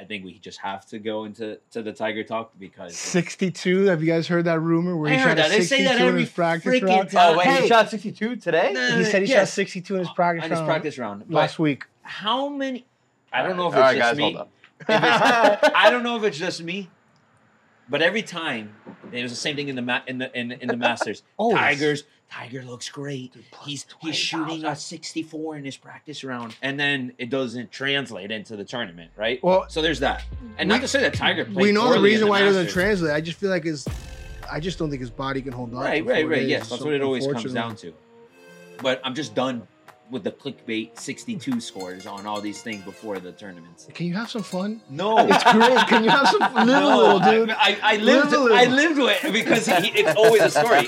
I think we just have to go into the Tiger talk because 62. Have you guys heard that rumor where I he heard shot a that. They say 62 that in every his practice freaking round? time. Oh, wait, Hey. he shot 62 today? No, He said he yes. shot 62 in his practice on round. his practice round last week. How many? I don't know if All it's right, just guys, me. hold up. I don't know if it's just me, but every time it was the same thing in the Masters. Always. Tiger looks great. Dude, He's shooting a 64 in his practice round, and then it doesn't translate into the tournament, right? Well, so there's that. And not to say that Tiger played we know the poorly in reason why it doesn't Masters. translate. I just feel like I just don't think his body can hold on. Right. for 4 days. Yes, that's So what it always comes unfortunately- down to. But I'm just done with the clickbait 62 scores on all these things before the tournaments. Can you have some fun? No, It's great. Can you have some fun? Live a little, dude. I lived Live a little. I lived with it because it's always a story.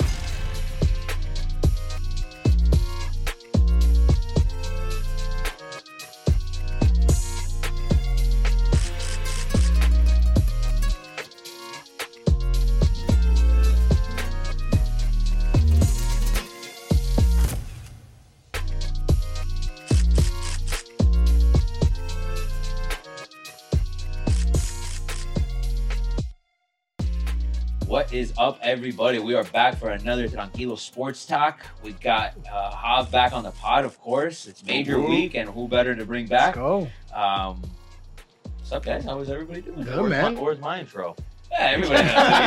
What is up, everybody? We are back for another Tranquilo Sports Talk. We've got Hav back on the pod, of course. It's major week, and who better to bring back? Go. What's up, guys? How is everybody doing? Good, man. Where's my intro? Yeah, everybody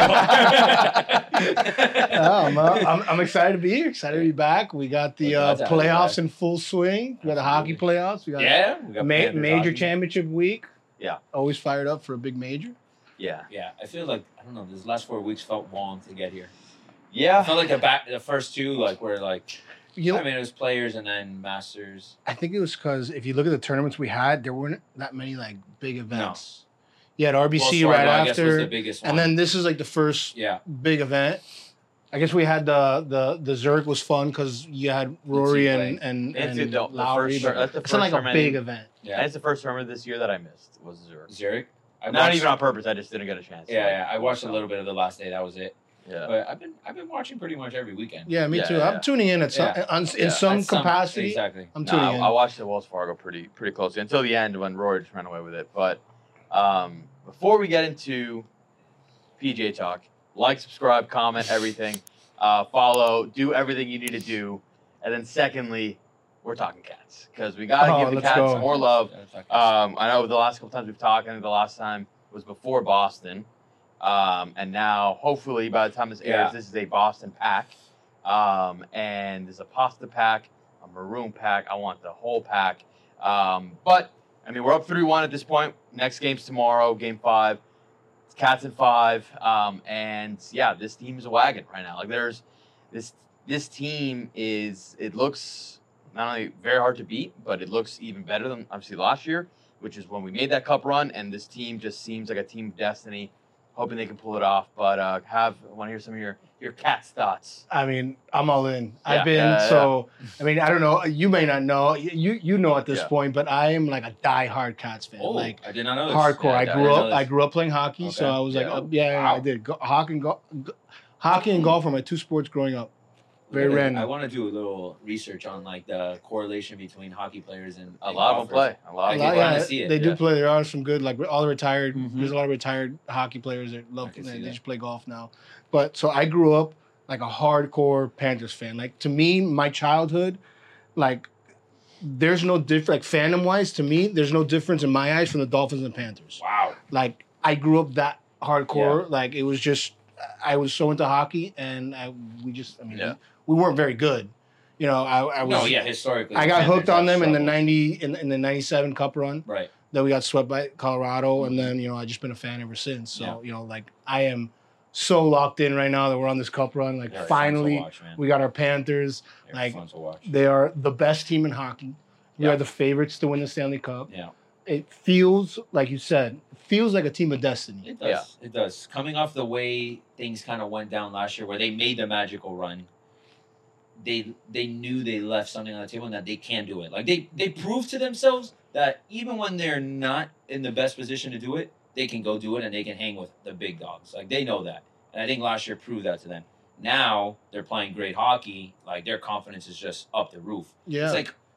knows. I'm excited to be here. Excited to be back. We got the We're glad to have you playoffs back. in full swing. We got the hockey playoffs. We got Yeah, we got Panthers major hockey. championship week. Yeah. Always fired up for a big major. Yeah. Yeah, I feel like I don't know. These last 4 weeks felt long to get here. I Yeah. felt like the first two were like. You know, I mean, it was players and then Masters. I think it was because if you look at the tournaments we had, there weren't that many like big events. You had RBC Wells Fargo, right I guess, was after, the biggest one. and then this is like the first Yeah. big event. I guess we had the Zurich was fun because you had Rory playing. and It's the Lowry, first- but that's the it's not like first a tournament. big event. Yeah. And it's the first tournament this year that I missed was Zurich. Zurich. I Not watched- even on purpose. I just didn't get a chance. Yeah, I watched a little bit of the last day. That was it. Yeah. But I've been watching pretty much every weekend. Yeah, me Yeah, too. yeah. I'm tuning in at some Yeah. in Yeah, some at capacity. Exactly. I'm No, tuning in. I watched the Wells Fargo pretty closely until the end when Rory just ran away with it. But before we get into PJ talk, like, subscribe, comment, everything, follow, do everything you need to do, and then secondly, we're talking cats because we gotta give the let's cats go. more love. I know the last couple times we've talked, and the last time was before Boston. And now, hopefully, by the time this airs, Yeah. this is a Boston pack. And there's a pasta pack, a maroon pack. I want the whole pack. But, I mean, we're up 3-1 at this point. Next game's tomorrow, game 5. It's Cats in 5. And, yeah, this team is a wagon right now. Like, there's this team it looks not only very hard to beat, but it looks even better than, obviously, last year, which is when we made that cup run. And this team just seems like a team of destiny. Hoping they can pull it off, but I want to hear some of your Cats thoughts. I mean, I'm all in. Yeah, I've been I mean, I don't know. You may not know. You know at this Yeah. point, but I am like a diehard Cats fan. Oh, Like I did not know this. hardcore. Yeah, I didn't grew know up. this. I grew up playing hockey, so Okay. I was like, Yeah. I did. Hockey and golf were my two sports growing up. Very random. I want to do a little research on like the correlation between hockey players and A lot of them play. A lot I of keep them wanting play. to see it, They do yeah. play. There are some good, like all the retired. Mhm. There's a lot of retired hockey players that love. I can see They that. just play golf now. But so I grew up like a hardcore Panthers fan. Like to me, my childhood, like there's no difference. Like fandom wise, to me, there's no difference in my eyes from the Dolphins and Panthers. Wow. Like I grew up that hardcore. Like it was just I was so into hockey, and Yeah. we weren't very good. You know, I was. No, yeah, historically. I the got Panthers hooked on have them in the struggled. in the '97 Cup run. Right. Then we got swept by Colorado, and then I just been a fan ever since. So Yeah. like I am so locked in right now that we're on this Cup run. Like They're fun to finally, watch, man. we got our Panthers. They're like, fun to watch. They are the best team in hockey. We Yeah. are the favorites to win the Stanley Cup. Yeah, It feels like you said, feels like a team of destiny. it does. It does. Coming off the way things kind of went down last year, where they made the magical run, they knew they left something on the table and that they can do it. Like they proved to themselves that even when they're not in the best position to do it, they can go do it and they can hang with the big dogs. Like they know that, and I think last year proved that to them. Now they're playing great hockey. Like their confidence is just up the roof. Yeah. It's like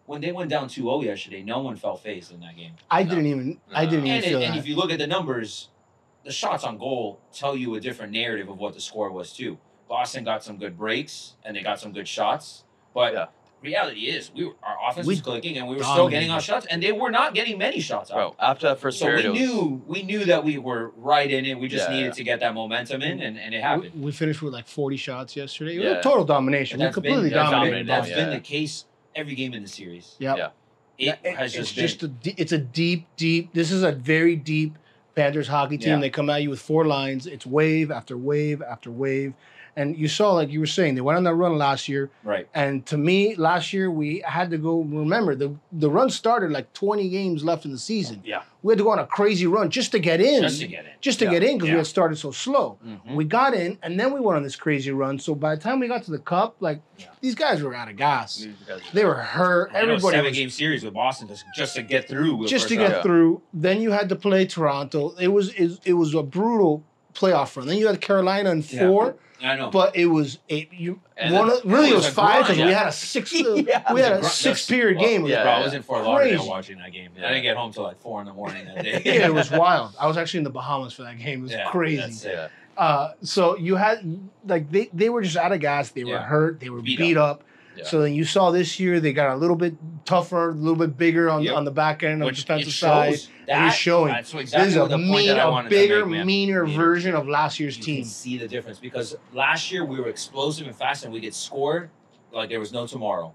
when they went down 2-0 yesterday, no one felt phased in that game. I No. didn't even feel And that. if you look at the numbers, the shots on goal tell you a different narrative of what the score was too. Boston got some good breaks and they got some good shots, but Yeah. reality is our offense We was clicking and we were still getting dominated. our shots, and they were not getting many shots Bro, out. after that first So period, we knew that we were right in it. We just Yeah, needed yeah. to get that momentum in, and it happened. We finished with like 40 shots yesterday. It was Yeah. a total domination. And We completely that's dominated. them, That's yeah. been the case every game in the series. Yep. Yeah. It has it's just been. it's a deep. This is a very deep Panthers hockey team. Yeah. They come at you with 4 lines. It's wave after wave after wave. And you saw, like you were saying, they went on that run last year. Right. And to me, last year we had to go. Remember, the run started like 20 games left in the season. Yeah. We had to go on a crazy run just to get in. Just to get in. Just to Yeah. get in because Yeah. we had started so slow. Mhm. We got in, and then we went on this crazy run. So by the time we got to the cup, like Yeah. these guys were out of gas. These guys- They were hurt. I know, Everybody was 7-game series with Boston just to get through. just to first get round. through. Then you had to play Toronto. It was a brutal playoff run. Then you had Carolina in Yeah. 4, I know. but it was And one. then- Really, it it was was a 5 because grind. we had a 6. Yeah. We had It was a a gr- 6-period that's- game. yeah. Bro, I was in Fort Lauderdale Crazy. watching that game. Yeah. I didn't get home till like 4 in the morning that day. Yeah, it was wild. I was actually in the Bahamas for that game. It was Yeah, crazy. that's it. Yeah. So you had like they were just out of gas. They were Yeah. hurt. They were Beat beat up. Yeah. So then you saw this year they got a little bit tougher, a little bit bigger on Yep. the back end on the Which defensive it side. shows And it's showing. That's This exactly is a what the point that I wanted bigger, to make, man. meaner Meaner. version of last year's You team. can see the difference because last year we were explosive and fast and we could score like there was no tomorrow.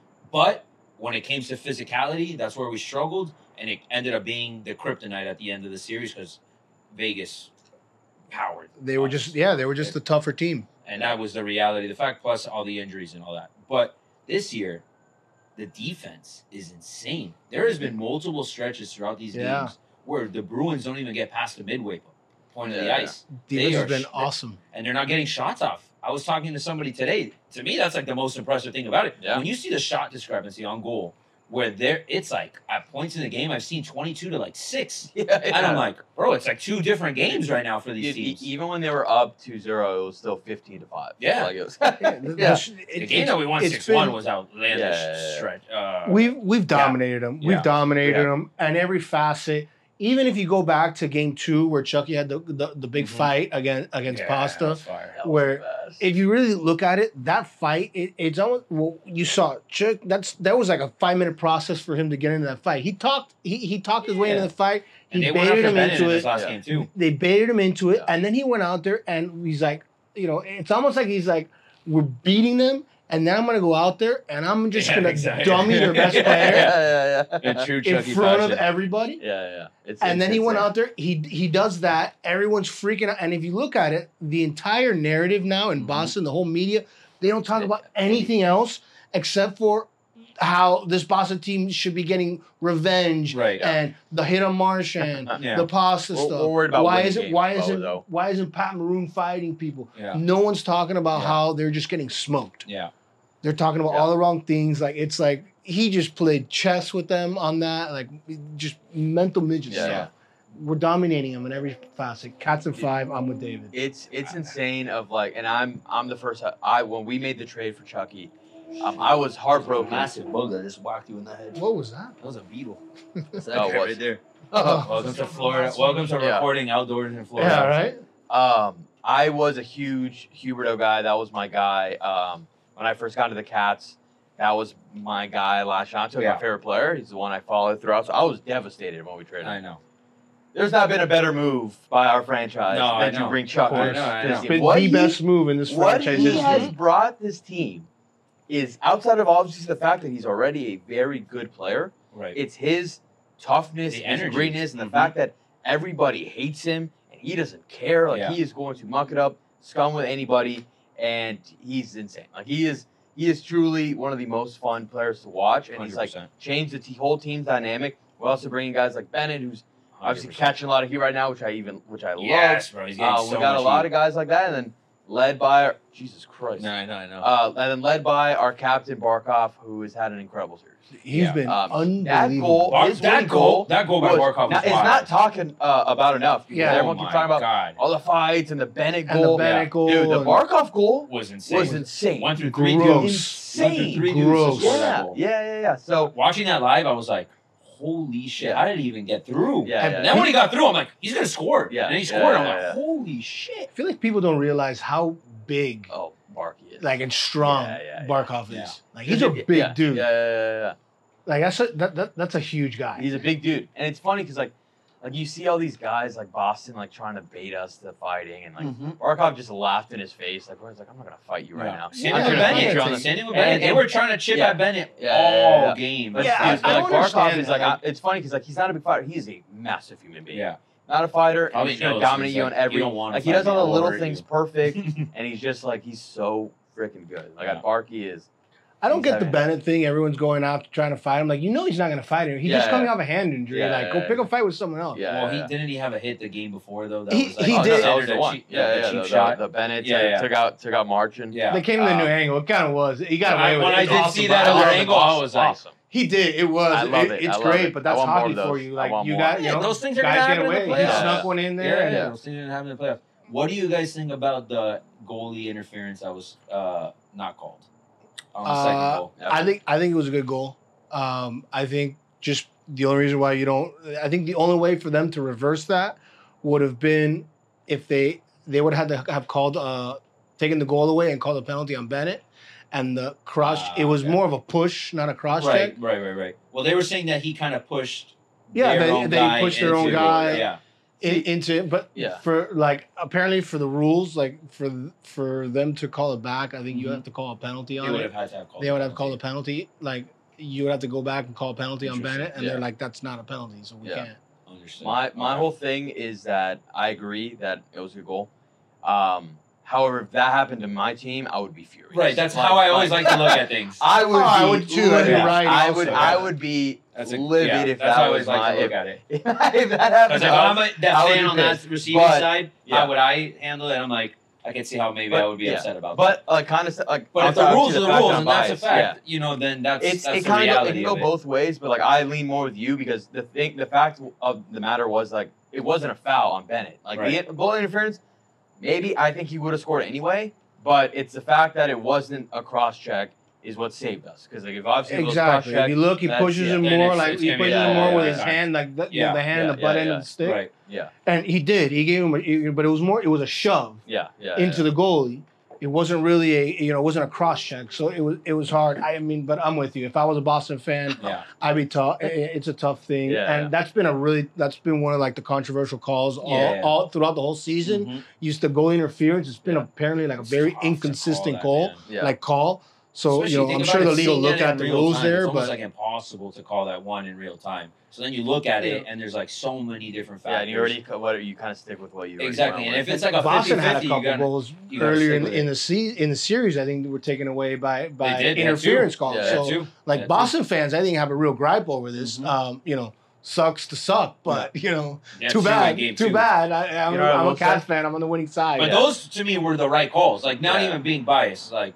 But when it came to physicality, that's where we struggled, and it ended up being the kryptonite at the end of the series because Vegas powered. They were us. just they were just the tougher team. And that was the reality, the fact plus all the injuries and all that. But this year, the defense is insane. There has been multiple stretches throughout these Yeah. games where the Bruins don't even get past the midway point of the Yeah. ice, Defense has are been sh- awesome. and they're not getting shots off. I was talking to somebody today. To me, that's like the most impressive thing about it. Yeah. When you see the shot discrepancy on goal, where it's like at points in the game, I've seen 22 to like 6. Yeah, And I'm like, bro, it's like 2 different games right now for these teams. Even when they were up 2-0, it was still 15-5. Yeah. Like it was, Yeah, yeah. The game that we won it's 6-1 been- was outlandish Yeah. stretch. We've dominated them. We've Yeah. dominated Yeah. them, and every facet. Even if you go back to game 2, where Chucky had the big Mhm. fight against Pasta, Fire. That was where the best. if you really look at it, that fight, it's almost you saw Chuck. That was like a 5-minute process for him to get into that fight. He talked his way into Yeah. the fight. And He they went baited after him Bennett into in it. this last Yeah. game too. They baited him into it, Yeah. and then he went out there and he's like, it's almost like he's like, we're beating them, and then I'm gonna go out there and I'm just Yeah, gonna exactly. dummy their best Yeah. player yeah. In true in Chucky front of fashion. everybody. Yeah. And then he went insane. out there. He does that. Everyone's freaking out. And if you look at it, the entire narrative now in Mhm. Boston, the whole media, they don't talk about anything else except for how this Boston team should be getting revenge Right. and the hit on Marchand, Yeah. the pasta We're- stuff. we're worried about why winning isn't games, why though, isn't though. why isn't Pat Maroon fighting people? Yeah. No one's talking about Yeah. how they're just getting smoked. Yeah. They're talking about Yeah. all the wrong things. Like it's like he just played chess with them on that. Like just mental midgets. Yeah. We're dominating them in every facet. Cats and 5. I'm with David. It's insane of like, and I'm the first. When we made the trade for Chucky, I was heartbroken. Massive bug that just whacked you in the head. What was that? That was a beetle. That's That how it guy was. right there. Oh. Welcome to Florida. Welcome to Yeah. recording outdoors in Florida. Yeah, right. I was a huge Huberto guy. That was my guy. When I first got into the Cats, that was my guy last year. I'm Yeah. my favorite player. He's the one I followed throughout. So I was devastated when we traded I him. know. There's not been a better move by our franchise No, I than to know. bring Chuck Of course. to I this know. team. Been What the he- best move in this What franchise he has history. brought this team is outside of obviously the fact that he's already a very good player. Right. It's his toughness, The his energy. greenness, and the Mhm. fact that everybody hates him and he doesn't care. Like Yeah. he is going to muck it up, scum with anybody, and he's insane. Like he is truly one of the most fun players to watch, and he's like 100%. changed the whole team's dynamic. We're also bringing guys like Bennett, who's obviously 100%. catching a lot of heat right now, which I love. Yes, bro. He's getting so we got a much lot heat. of guys like that, and then led by Jesus Christ. No, I know. And then led by our captain Barkov, who has had an incredible series. He's Yeah. been That unbelievable. goal, his winning that goal by Barkov was it's not wild. talking about enough. Because Yeah. everyone keeps talking about God. all the fights and the Bennett And the goal. Bennett goal. Dude, the and- Barkov goal was insane. was insane. 1 through 3 Gross. dudes. Insane. 1 through 3 dudes Gross. to score that Yeah, goal. yeah. So Watching that live, I was like, holy shit, Yeah. how did he even get through? Yeah, And then when he got through, I'm like, he's going to score. Yeah, And he yeah, scored. I'm yeah, like, yeah. holy shit. I feel like people don't realize how big, oh, Barky is like, and strong Yeah. Barkov is. Yeah. Like, he's a big yeah, dude. Yeah. Like, that's a huge guy. He's a big dude, and it's funny because like you see all these guys like Boston like trying to bait us to fighting, and like Mhm. Barkov just laughed in his face like, where's like I'm not gonna fight you right now. Same I'm with gonna Bennett. put you on the- Same with And- Bennett. They and- were trying to chip yeah. at Bennett Yeah. all game. But, Yeah, but, I like don't Barkov understand is like that. it's funny because like he's not a big fighter. He's a massive human being. Yeah. Not a fighter. And Probably he's gonna knows, dominate he's you like, on every. you don't wanna Like he fight does all me, the I'll little hurt things you. perfect, and he's just like he's so freaking good. Like Yeah. Barky is. I don't He's get the having- Bennett thing. Everyone's going out trying to fight him. Like, he's not going to fight him. He's Yeah, just coming yeah. off a hand injury. Yeah, like, yeah, go yeah. pick a fight with someone else. Yeah. Well, didn't he have a hit the game before though? That He- was like, he Oh, no, did. that was the the one. cheap, Yeah, the yeah. cheap The, shot. the Bennett Yeah. took out Marchand. Yeah. They came in the new angle. It kind of was. He got away with When it. I It's did awesome, see but that I other love it. angle, I was like, awesome. He did. It was. I love it. It's I love great, it. but I that's want more hockey of those. for you. I Like, want you more. got, Yeah, those things are guys gonna get happen in away. the He playoffs. snuck one in there. Yeah, and- those things are gonna happen in the playoffs. What do you guys think about the goalie interference that was not called on the second goal? I think it was a good goal. I think just the only reason why you don't. I think the only way for them to reverse that would have been if they would have had to have called taken the goal away and called a penalty on Bennett, and the cross. It was okay. more of a push, not a cross check. Right. Well, they were saying that he kind of pushed. Yeah, their they- own they guy pushed their own into- guy. Yeah, Into but Yeah. for like apparently for the rules like for them to call it back, I think you Mhm. have to call a penalty they on would it. have had to have called. They the would have called a penalty. penalty. Like you would have to go back and call a penalty on Interesting. Bennett, and Yeah. they're like, that's not a penalty, so we Yeah. can't. Understood. My Okay. whole thing is that I agree that it was a good goal. However, if that happened to my team, I would be furious. Right, that's how I always like to look at things. I would. Oh, I be would too. livid. You're right I also. would. I would be That's a, livid yeah, if that's that how I was always like my. to look at it. If that happened, Because if I'm that I would fan be on that pissed. receiving But, side, yeah. how would I handle it? I'm like, I can see how maybe I would be yeah. upset about that. But like kind of like. But if the obviously rules are the fact rules that I'm and that's a biased, fact, yeah. you know, then that's It's the it kind of it reality can go of it. both ways, but like I lean more with you because the fact of the matter was like it wasn't a foul on Bennett. Like Right. the goal interference, maybe I think he would have scored anyway, but it's the fact that it wasn't a cross check is what saved us. Because like if obviously it was Exactly. cross If you check, look, he that's- pushes yeah, him then more. it's- Like it's he gonna be- pushes yeah, him more yeah, with yeah. his hand, like the Yeah, hand, yeah, the butt yeah, end yeah. of the stick. Right. yeah, And he did. He gave him, but it was more. It was a shove yeah, yeah, into the goalie. It wasn't really it wasn't a cross check. So it was hard. I mean, but I'm with you. If I was a Boston fan, Yeah. I'd be tough. It's a tough thing, Yeah, and yeah. that's been one of like the controversial calls Yeah. all throughout the whole season. Mhm. Used to goal interference. It's been Yeah. apparently like a It's very tough to inconsistent call goal, that, man. yeah. like call. So Especially think I'm about sure it, the league will seeing look that at in the real rules time, there, It's almost but like impossible to call that one in real time. So then you look at it, and there's like so many different yeah. factors. And you already you kind of stick with what you already Exactly, went and with. if it's like a Boston 50-50, had a you couple gotta- goals you gotta earlier stick with in the series. I think they were taken away by did, they had interference two. calls. Yeah, that so too. like That too. Boston fans, I think have a real gripe over this. Mhm. Sucks to suck, but Yeah, too two bad. in game Too two. bad. I'm You know what I a will Cavs say? fan. I'm on the winning side. But Yeah. those to me were the right calls. Like not Yeah. even being biased. Like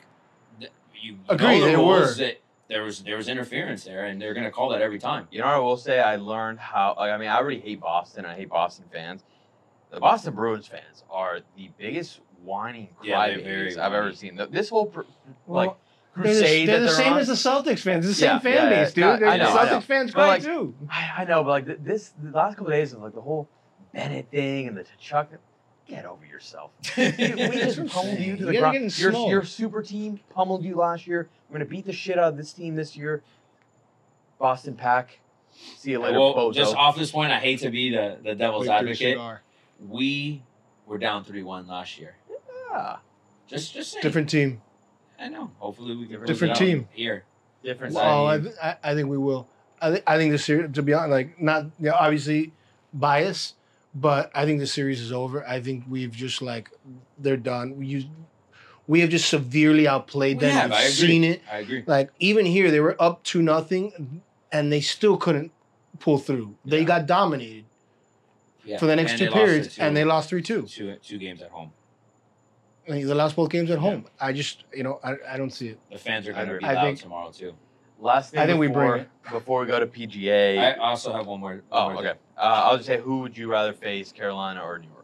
you Agreed, know the they rules were. that there was interference there, and they're gonna call that every time. You know what I will say? I learned how. Like, I mean, I already hate Boston. I hate Boston fans. The Boston Bruins fans are the biggest whining Yeah, they're very crybabies I've ever whiny. seen. This whole Well, like crusade they're that the same on. as the Celtics fans. It's the Yeah, same fan yeah, base, dude. yeah. The I know, I Celtics know. fans But, cry like, too. I know, but like the last couple of days of like the whole Bennett thing and the T'Chuk. Get over yourself. We just pummeled you to the You're ground. getting Your smoked. super team pummeled you last year. We're gonna beat the shit out of this team this year. Boston Pack. See you later, Well, bozo. just off this point, I hate to be the devil's Wait, dude, advocate. cigar. We were down 3-1 last year. Yeah. Just saying. Different team. I know. Hopefully we can Different close it out team. here. Different Well, side. I think we will. I think this series, to be honest, like not obviously bias, but I think the series is over. I think we've just like they're done. We have just severely outplayed We them. have, We've I agree. seen it. I agree. Like even here, they were up 2-0, and they still couldn't pull through. They Yeah. got dominated Yeah. for the next And two they lost periods, it and they lost 3-2. two games at home. They lost both games at home. I just, I don't see it. The fans are going to agree. be I loud think- tomorrow too. Last thing I think we before, bring before we go to PGA. I also have one more. oh, one more okay. thing. I'll just say, who would you rather face, Carolina or New York?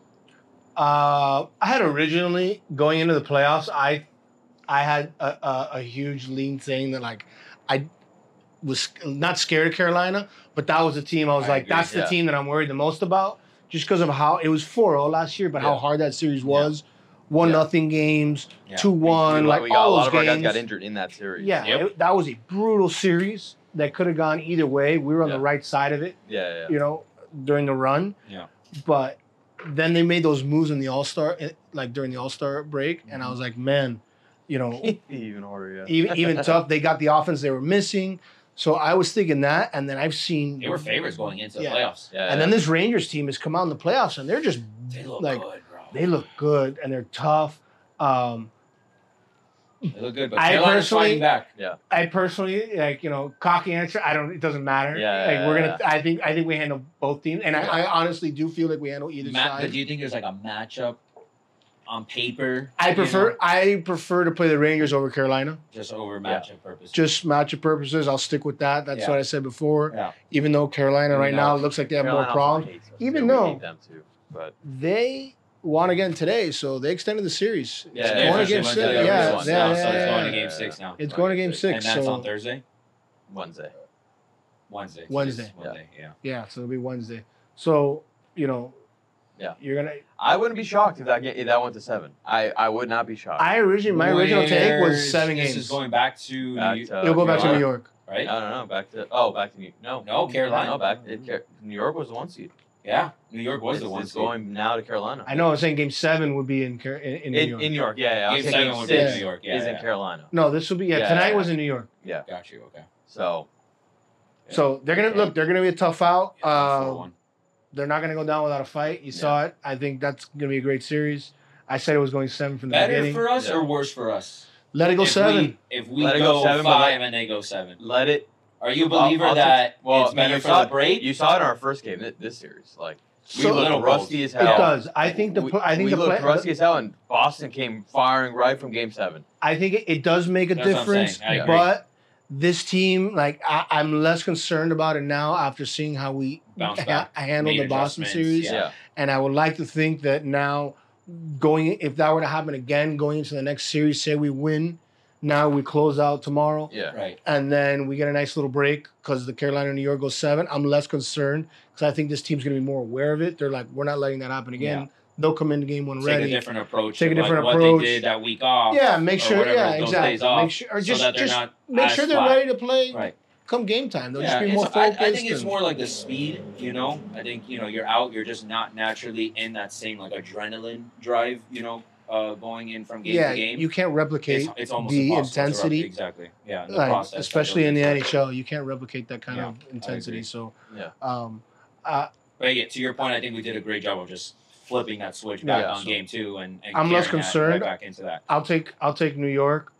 I had originally going into the playoffs, I had a huge lean saying that like I was not scared of Carolina, but that was the team I was I like, agree, that's the yeah. team that I'm worried the most about, just because of how it was 4-0 last year, but how Yeah. hard that series was. 1-0 games, Yeah. 2-1, we like got, a all lot those of our guys games. got injured in that series. Yeah, Yep. that was a brutal series that could have gone either way. We were on Yeah. the right side of it, Yeah. during the run. Yeah. But then they made those moves in the All-Star, like during the All-Star break, and I was like, man, Even harder, yeah. even tough. They got the offense they were missing. So I was thinking that, and then I've seen They were favorites going into the Yeah. playoffs. Yeah, and then this Rangers team has come out in the playoffs, and they're just They look like good, bro. they look good and they're tough. They look good, but I Carolina's personally- fighting back. I personally cocky answer. It doesn't matter. Yeah, like yeah, we're gonna. yeah. I think we handle both teams, and I honestly do feel like we handle either But side. do you think there's like a matchup on paper? I you prefer know, I prefer to play the Rangers over Carolina. just over matchup purposes. Just matchup purposes, I'll stick with that. That's Yeah. what I said before. Yeah. Even though Carolina Even right now though looks like they have Carolina more problems, also hates us. even Yeah, we though- hate them too. But they won again today, so they extended the series. Yeah, it's yeah, going to officially game went 6. to the Yeah, other yeah, one yeah, now, so it's yeah, going to yeah. game 6 now. It's going to game 6. And that's so on Thursday? Wednesday. Wednesday. Wednesday. It's Wednesday, yeah. yeah, so it'll be Wednesday. So Yeah. you're gonna. I wouldn't be shocked if that went to 7. I would not be shocked. My original take was Where's- 7 This games. is going back to Back New, to- It'll go back to Carolina. New York. right? No, back to No, Carolina. No, New York was the 1 seed. Yeah, New York was It's, the one. it's seed. going now to Carolina. I know. I was saying game 7 would be in New York. In New York, yeah. I was Game saying 7 game would be in 6 New York. Yeah, is in yeah. Carolina. No, this will be Yeah, tonight yeah. was in New York. Got you. Okay. So So they're gonna look. They're gonna be a tough out. Yeah, 4-1. They're not gonna go down without a fight. You saw it. I think that's gonna be a great series. I said it was going 7 from the Better beginning. for us Yeah. or worse for us? Let it go 7. If we Let it go go 7, but 5 and they go 7, let it. are you a believer I'll that well, it's better you for saw the break? You saw it in our first game. This series, like we So- looked Little rusty as it hell. does. I think the we looked rusty as hell, and Boston came firing right from game 7. I think it does make a That's what I'm difference, saying. I agree. but this team, like, I'm less concerned about it now after seeing how we Bounce back. handled Made the Boston adjustments, series. Yeah. And I would like to think that now, if that were to happen again, going into the next series, say we win, now we close out tomorrow, Yeah. Right. and then we get a nice little break because the Carolina New York goes 7. I'm less concerned because I think this team's going to be more aware of it. They're like, we're not letting that happen again. Yeah. They'll come into game 1 Take ready. a different approach. Take a to, different like, approach. What they did that week off. Yeah, make or sure. whatever, Yeah, those exactly. days off, Make sure, or so that they're just not make as sure they're flat. ready to play. Right. Come game time, they'll Yeah, just be more it's- focused. I think it's and- more like the speed, I think, you're out, you're just not naturally in that same like adrenaline drive, going in from game yeah, to game. you can't replicate It's almost the impossible to intensity. replicate. Exactly. Yeah. The like, process, especially in the that goes into it. NHL. You can't replicate that kind Yeah, of I intensity. agree. So, Yeah. But yeah, to your point, I think we did a great job of just flipping that switch Yeah. back on game 2 and I'm less carrying that concerned. right back into that. I'll take New York.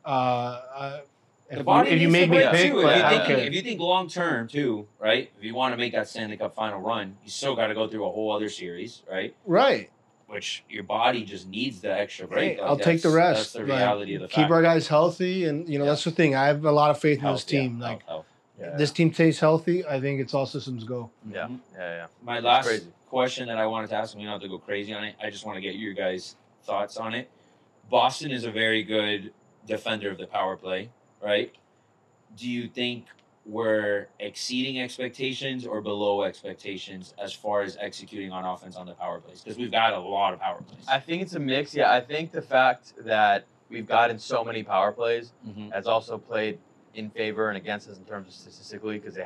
The body if you needs made to me break, pick, too. but If I you don't think- care. If you think long term too, right? If you want to make that Stanley Cup final run, you still got to go through a whole other series, right? Right. Which your body just needs the extra break. Hey, Like, I'll take the that's- rest. That's the Like, reality of the Keep fact. our guys healthy, and that's the thing. I have a lot of faith in this Health, yeah, team. Like health. Yeah. this team stays healthy. I think it's all systems go. Yeah. Mhm. Yeah. My It's last crazy. question that I wanted to ask, and we don't have to go crazy on it. I just want to get your guys' thoughts on it. Boston is a very good defender of the power play, right? Do you think we're exceeding expectations or below expectations as far as executing on offense on the power plays? Because we've got a lot of power plays. I think it's a mix. Yeah, I think the fact that we've gotten so many power plays Mhm. has also played in favor and against us in terms of statistically because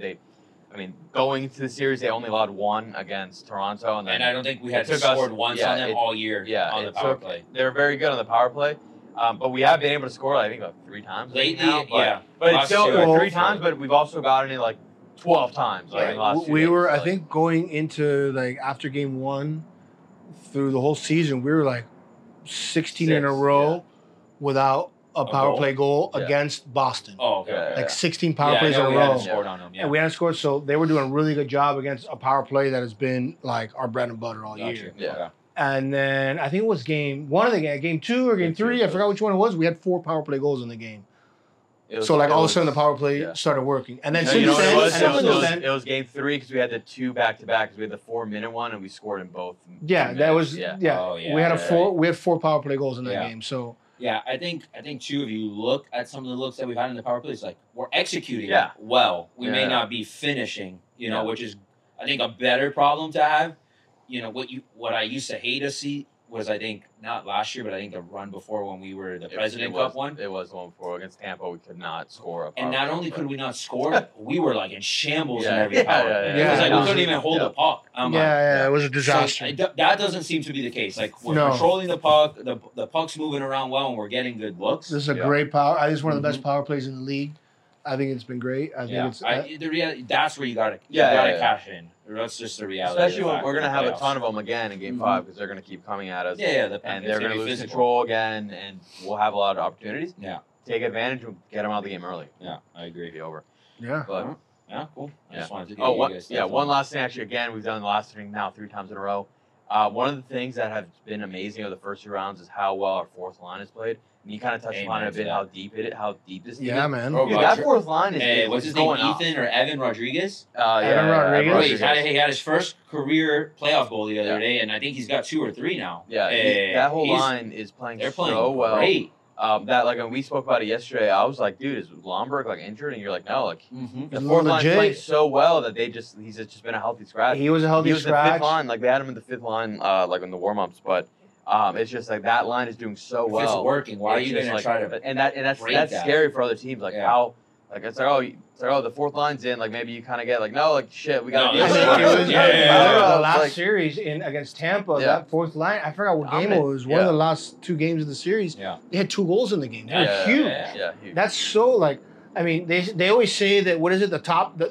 going into the series they only allowed 1 against Toronto, and then And I don't think we had it took us- scored once yeah, on them it- all year on the it power took- play. They're very good on the power play, but we have been able to score I think about 3 times Lately, now, but, yeah. But it's Last still year, 3 times, but we've also gotten it like 12 times. Like, in the last few We days. were, I Like, think, going into like after game 1 through the whole season, we were like 16 in a 6, row yeah. without a power goal? play goal Yeah. against Boston. Oh, okay. Yeah. Like 16 power Yeah, I plays know in a we row. hadn't scored on them. Yeah. And we hadn't scored, so they were doing a really good job against a power play that has been like our bread and butter all Got year. you. Yeah. Okay. And then I think it was game 1 of the game 2 or game Game 2 3. I was- forgot which one it was. We had 4 power play goals in the game. It was- So like it all of a was- sudden the power play yeah. started working. And then No, since you know what then, it was? then- It was game 3 because we had the 2 back-to-back because we had the 4-minute one and we scored in both. yeah, 2 that was minutes. Oh, yeah, we had yeah, we had 4 power play goals in that Yeah. game. So Yeah, I think too. If you look at some of the looks that we've had in the power play, it's like we're executing Yeah. it well. We may Yeah. not be finishing, Yeah. which is I think a better problem to have. What I used to hate to see was I think not last year, but I think the run before when we were the President Cup one. It was the one before against Tampa. We could not score. And not only could we not score, we were like in shambles in Yeah, every yeah, power yeah, play. yeah. It was like Yeah. we couldn't even hold the puck. I'm like, it was a so disaster. that doesn't seem to be the case. Like we're No. controlling the puck, the puck's moving around well, and we're getting good looks. This is a Yeah. great power. I think it's one of the Mhm. best power plays in the league. I think it's been great. I think Yeah, it's the reality, that's where you gotta Yeah. cash in. That's just the reality. Especially of the when fact we're of gonna the have a playoffs. ton of them again in Game Mhm. 5 because they're gonna keep coming at us. Yeah, And it's they're gonna be lose physical. control again, and we'll have a lot of opportunities. Yeah. Take advantage and get them out of the game early. Yeah, I agree. It'll be over. yeah. But Yeah, cool. I Yeah. just wanted to get Oh, you one, guys yeah. thoughts One on last thing, actually. Again, we've done the last thing now 3 times in a row. One of the things that have been amazing of the first 2 rounds is how well our 4th line is played. And you kind of touched upon Amen it a to bit, that. how deep this team Yeah, is. man. Oh, Dude, Roger- that 4th line is Hey, is what's his name? going off. Ethan or Evan Rodriguez? Evan Rodriguez. Bro, he had his first career playoff goal the other Yeah. day, and I think he's got 2 or 3 now. Yeah, Hey, that whole he's- line is playing They're playing so well. great. That like when we spoke about it yesterday, I was like, dude, is Lomberg like injured? And you're like, no, like Mm-hmm. the He's 4th line's legit. playing so well that he's just been a healthy scratch. He was a healthy He was the scratch. 5th line, like they had him in the 5th line, like in the warm ups, but it's just like that line is doing so If well. it's working, why are It's you just gonna like, try to? and that's break that's that? scary for other teams, like Yeah. how like it's like the 4th line's in, like maybe you kind of get like no, like shit, we got No, to that's deal right. with It was, Yeah, yeah, yeah. I remember Yeah. the last Like- series against Tampa, Yeah. that 4th line. I forgot what game it was. One of Yeah. the last 2 games of the series. Yeah. They had 2 goals in the game. They were Yeah, huge. Yeah, huge. That's so like. I mean, they always say that what is it? The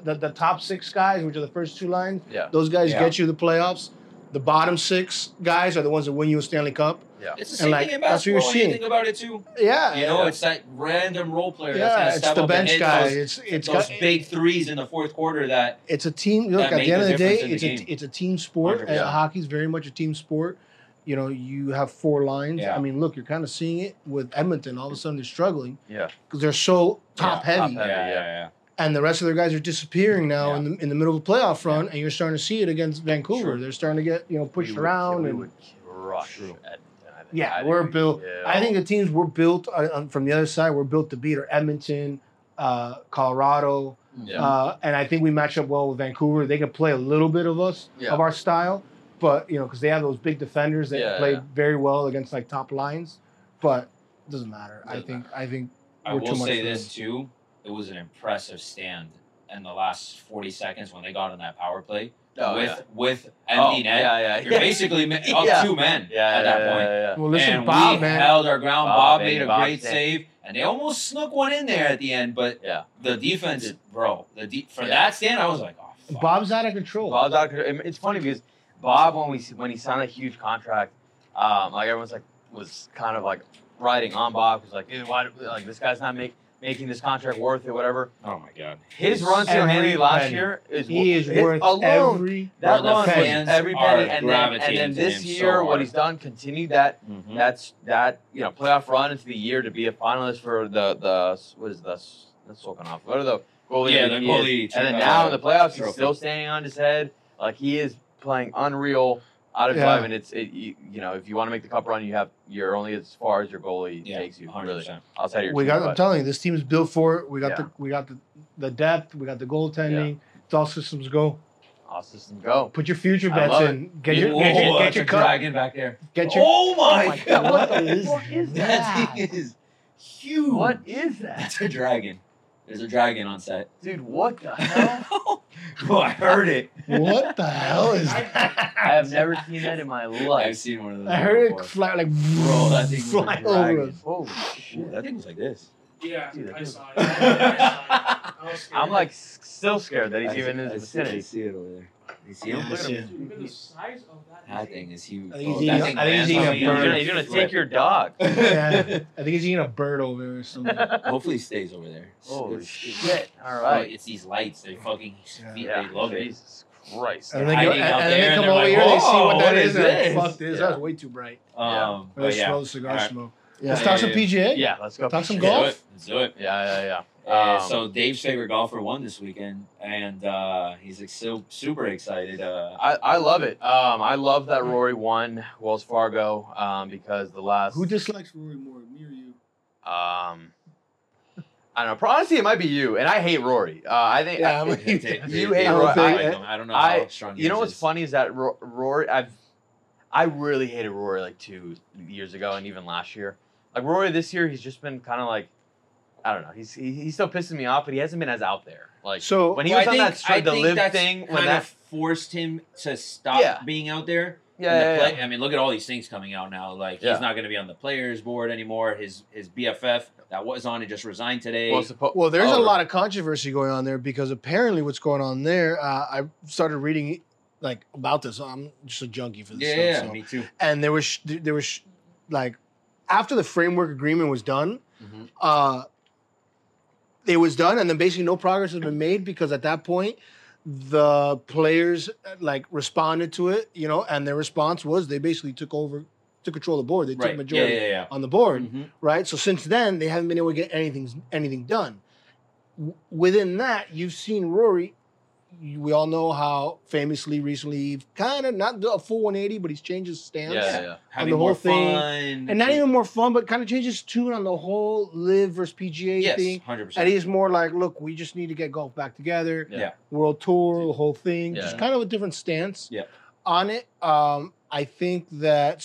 top 6 guys, which are the first 2 lines. Yeah. Those guys Yeah. get you the playoffs. The bottom 6 guys are the ones that win you a Stanley Cup. It's the And, same like, thing in that's what you're basketball when you seeing. think about it too. Yeah. Yeah. It's that random role player that's Yeah, gonna it's step the up and bench hit guy. those, It's those got, big threes in the 4th quarter that it's a team. Look, that at make the end the of the day, difference in the game. it's a team sport. 100%. Hockey's very much a team sport. You know, you have 4 lines. Yeah. I mean, look, you're kind of seeing it with Edmonton. All of a sudden, they're struggling Yeah. because they're so top Yeah, heavy, top heavy. yeah. and the rest of their guys are disappearing now Yeah. in the middle of the playoff run, and you're starting to see it against Vancouver. Sure. They're starting to get pushed We would- around we and. would crush True. Edmonton, I think. Yeah, I think we're we built. kill. I think the teams we're built from the other side. We're built to beat are Edmonton, Colorado, Yeah. and I think we match up well with Vancouver. They can play a little bit of us Yeah. of our style, but because they have those big defenders that Yeah, play yeah. very well against like top lines. But it doesn't matter. I Doesn't think I we're will too much say for this too. It was an impressive stand in the last 40 seconds when they got on that power play Oh, with Oh, empty net. yeah. You're basically up Yeah. 2 men Yeah, at that point. Yeah. Well, listen, And Bob, we man. held our ground. Bob, Bob made baby, a Bob great stand. save, and they almost snuck one in there at the end. But Yeah. the defense, bro, for Yeah. that stand, I was like, oh, fuck. Bob's out of control. Bob's out of control. It's funny because Bob, when he signed a huge contract, like everyone's like was kind of like riding on Bob because like, dude, why like this guy's not making this contract worth it, whatever. Oh my god. His run to Every Henry last penny. year is He is his worth alone. every. That Bro, the run was fans every are penny, and gravitating then to this him so year, what hard. he's done, continued that Mhm. that playoff run into the year to be a finalist for the what is this? That's looking off. What are the goalie? Yeah, of the year? goalie And then now in the playoffs, he's trophy. still standing on his head. Like he is playing unreal out of his Yeah. life, and if you want to make the cup run, you're only as far as your goalie Yeah, takes you. 100%. Really, outside of your We team, got. I'm but- telling you, this team is built for it. We got Yeah. the depth. We got the goaltending. It's all systems go. all systems go. Put your future I bets love in. Get Whoa, your that's a cup. dragon back there. Get your. Oh my god! What the is fuck that? that? Thing is huge. What is that, That's a dragon. There's a dragon on set. dude? What the hell? Oh, I heard it. What the hell is that? I have never seen that in my I've life. seen one of those. I heard it before. fly like Bro, that thing was a fly over dragon. us. Holy Ooh, shit! that thing was like this. Yeah, Dude, I that saw it. I saw it. I was scared. I'm like still scared that he's I even in see- his I vicinity. see it over there. You see Yeah, him? I Look at see him. it. Look at the size of that. That thing is huge. I think he's Bro, eating- that thing I think he's lands eating on a me, He's I'm bird. gonna, gonna he's gonna flip. take your dog. Yeah, I think he's eating a bird over there or something. Hopefully, he stays over there. Holy It's- shit! All Oh, right. it's these lights. They fucking Yeah. Yeah. they love it. Jesus Christ. And then, hiding out and there, then they and come they're over like, here, they see "Whoa, what that what is, is and they're this?" like, fuck this, Yeah. that's way too bright. But Let's yeah. smell the cigar Alright. smoke. Yeah, Let's talk some yeah, PGA. Yeah, let's go. Talk some PGA. golf. Let's do it. Yeah. So Dave's favorite golfer won this weekend, and he's super excited. I love it. I love that Rory won Wells Fargo because the last. Who dislikes Rory more, me or you? I don't know. Honestly, it might be you, and I hate Rory. I think Yeah, I'm you hate I don't Rory. think- I don't know how strong. You know his what's is. funny is that Rory. I really hated Rory like 2 years ago, and even last year. Like Rory this year, he's just been kind of like, I don't know. He's still pissing me off, but he hasn't been as out there. Like So when he Well, was on that I the think live that's thing, when kind that of forced him to stop Yeah. being out there. yeah. I mean, look at all these things coming out now. Like Yeah. he's not going to be on the players board anymore. His BFF that was on it just resigned today. Well, there's Oh. a lot of controversy going on there because apparently what's going on there, I started reading like about this. I'm just a junkie for this yeah, stuff. So. me too. And there was like after the framework agreement was done, Mhm. it was done, and then basically no progress has been made because at that point the players like responded to it, and their response was they basically took control of the board. They took Right. majority Yeah. on the board. Mhm. Right? So since then, they haven't been able to get anything done. Within that, you've seen Rory. We all know how famously recently, kind of not a full 180, but he's changed his stance. Yeah. Having the whole more thing. fun. And not even more fun, but kind of changed his tune on the whole live versus PGA yes, thing. 100%. And he's more like, look, we just need to get golf back together. Yeah. World tour, the whole thing. Yeah. Just kind of a different stance Yeah. on it. I think that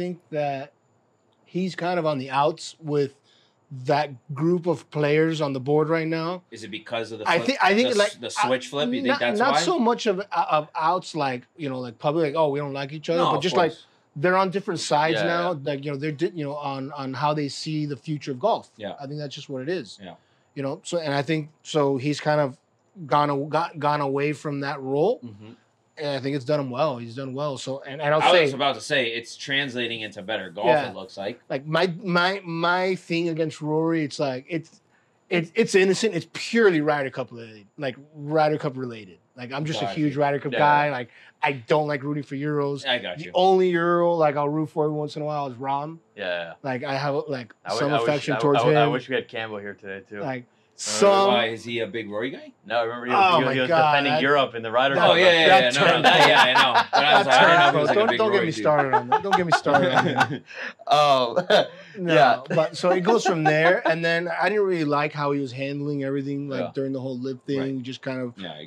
he's kind of on the outs with that group of players on the board right now. Is it because of the? I Flip, think the, like the switch flip. You think not, that's not why? so much of outs like like public, like, oh, we don't like each other, No, but of just like course. they're on different sides Yeah, now. Like they're on how they see the future of golf. Yeah. I think that's just what it is. Yeah. So and I think so he's kind of gone away from that role, Mhm. and I think it's done him well. He's done well. So and I'll I say was about to say it's translating into better golf. Yeah. It looks like. like my thing against Rory, it's like it's innocent. It's purely Ryder Cup related. Like Ryder Cup related. Like I'm just a Got huge you. Ryder Cup Yeah. guy. Like I don't like rooting for Euros. I got The you. only Euro like I'll root for every once in a while is Rom. Yeah. Like I have like I some wish- affection I- towards I, him. I wish we had Campbell here today too. Like Why some is he a big Rory guy? No, remember he Oh was, my he was God, defending that- Europe in the Ryder that- Cup. Oh yeah, that no, turned- that, yeah, I know. But I was like, I didn't know if he was like a big don't get Rory me dude. started on that. Don't get me started on that. Oh, No, yeah. but so it goes from there, and then I didn't really like how he was handling everything, like Yeah. during the whole live thing, Right. just kind of, Yeah, I agree.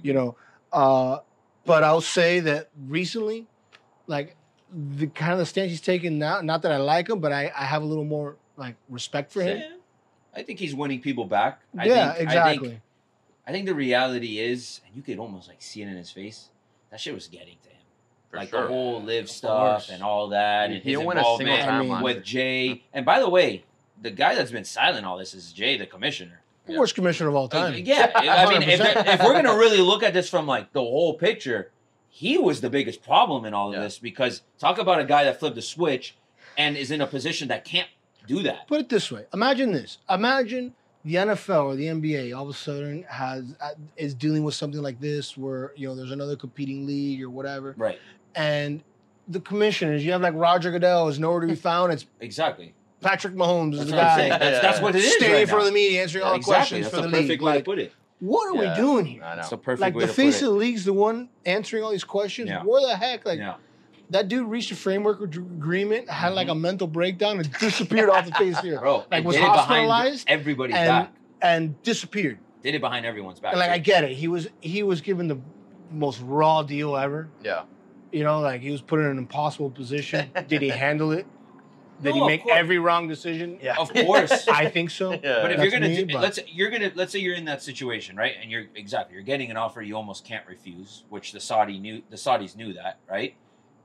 But I'll say that recently, like the kind of the stance he's taken now, not that I like him, but I have a little more like respect for him. Yeah. I think he's winning people back. Exactly. I think the reality is, and you could almost like see it in his face. That shit was getting to him. For like sure. the whole live Of stuff course. and all that, and He his didn't win a single involvement I mean, time last with year. Jay. And by the way, the guy that's been silent all this is Jay, the commissioner. Yeah. Worst commissioner of all time. Yeah, I mean, 100%. if we're gonna really look at this from like the whole picture, he was the biggest problem in all of Yeah. this because talk about a guy that flipped the switch and is in a position that can't do that. Put it this way: imagine this. Imagine the NFL or the NBA all of a sudden is dealing with something like this, where there's another competing league or whatever, Right. and the commissioners, you have like Roger Goodell is nowhere to be found. It's Exactly. Patrick Mahomes is That's the what I'm guy saying. That's what it is standing right in front now. of the media, answering all the Exactly. questions That's for the the perfect league. way to Like, put it. what are Yeah. we doing here? I know. That's the perfect Like way the to face put of it. the league's the one answering all these questions. Yeah. Where the heck? Like Yeah. that dude reached a framework agreement, had like a mental breakdown, and disappeared off the face here, Bro, like it was did it behind hospitalized everybody's and back. and disappeared. Did it behind everyone's back. And like too. I get it, he was given the most raw deal ever. Yeah. Like he was put in an impossible position. Did he handle it? Did No, he of make course. every wrong decision? Yeah. Of course. I think so. Yeah. But if That's you're gonna me, do, but- let's say you're in that situation, right? And you're getting an offer you almost can't refuse, which the Saudis knew that, right?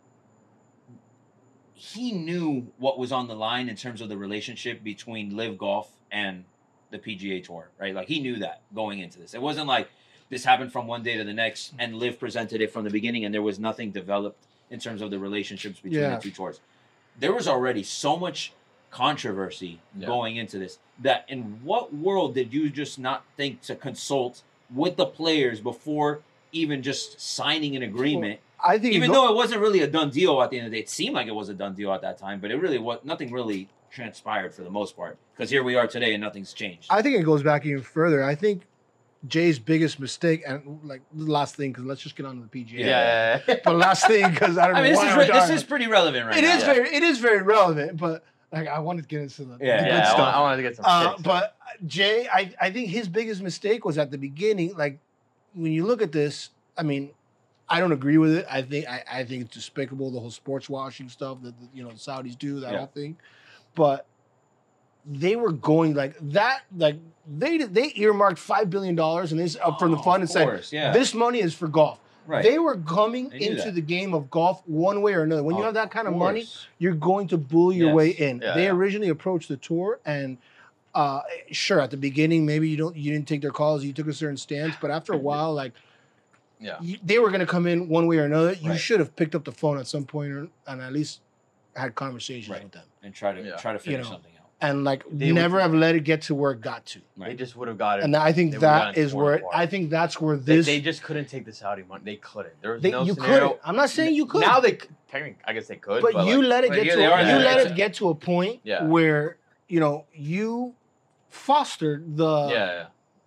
He knew what was on the line in terms of the relationship between Live Golf and the PGA Tour, right? Like he knew that going into this. It wasn't like this happened from one day to the next and Liv presented it from the beginning and there was nothing developed in terms of the relationships between Yeah. the two tours. There was already so much controversy Yeah. going into this that in what world did you just not think to consult with the players before even just signing an agreement. I think Even though it wasn't really a done deal at the end of the day, it seemed like it was a done deal at that time, but it really was nothing really transpired for the most part. Because here we are today and nothing's changed. I think it goes back even further. I think Jay's biggest mistake, and like the last thing, because let's just get on to the PGA. Yeah. But last thing, because I don't know I mean, why we're this talking- is pretty relevant right It now. is Yeah. very relevant, but like I wanted to get into the good Yeah, stuff. I wanted to get some kicks. But Jay, I think his biggest mistake was at the beginning. Like when you look at this, I mean, I don't agree with it. I think it's despicable, the whole sports washing stuff that the Saudis do, that Yeah. whole thing. But they were going like that, like they earmarked $5 billion and this up from the fund and said yeah. this money is for golf. Right. They were coming They knew into that. the game of golf one way or another. When you have that kind of money, course. you're going to bully your Yes. way in. Yeah, They yeah. originally approached the tour, and sure, at the beginning, maybe you didn't take their calls, you took a certain stance, but after a while, like Yeah. they were going to come in one way or another. You Right. should have picked up the phone at some point and at least had conversations Right. with them, And try to figure know, something out. and like They never would- have let it get to where it got to. They Right. just would have got it. And I think They would've that gotten is torn where apart. I think that's where They, this they just couldn't take the Saudi money. They couldn't. There was they, no you scenario. couldn't. I'm not saying you could. Now they technically, I guess they could. but you like, let it but get here to they are, you yeah. let It's- it get to a point Yeah. where you fostered yeah.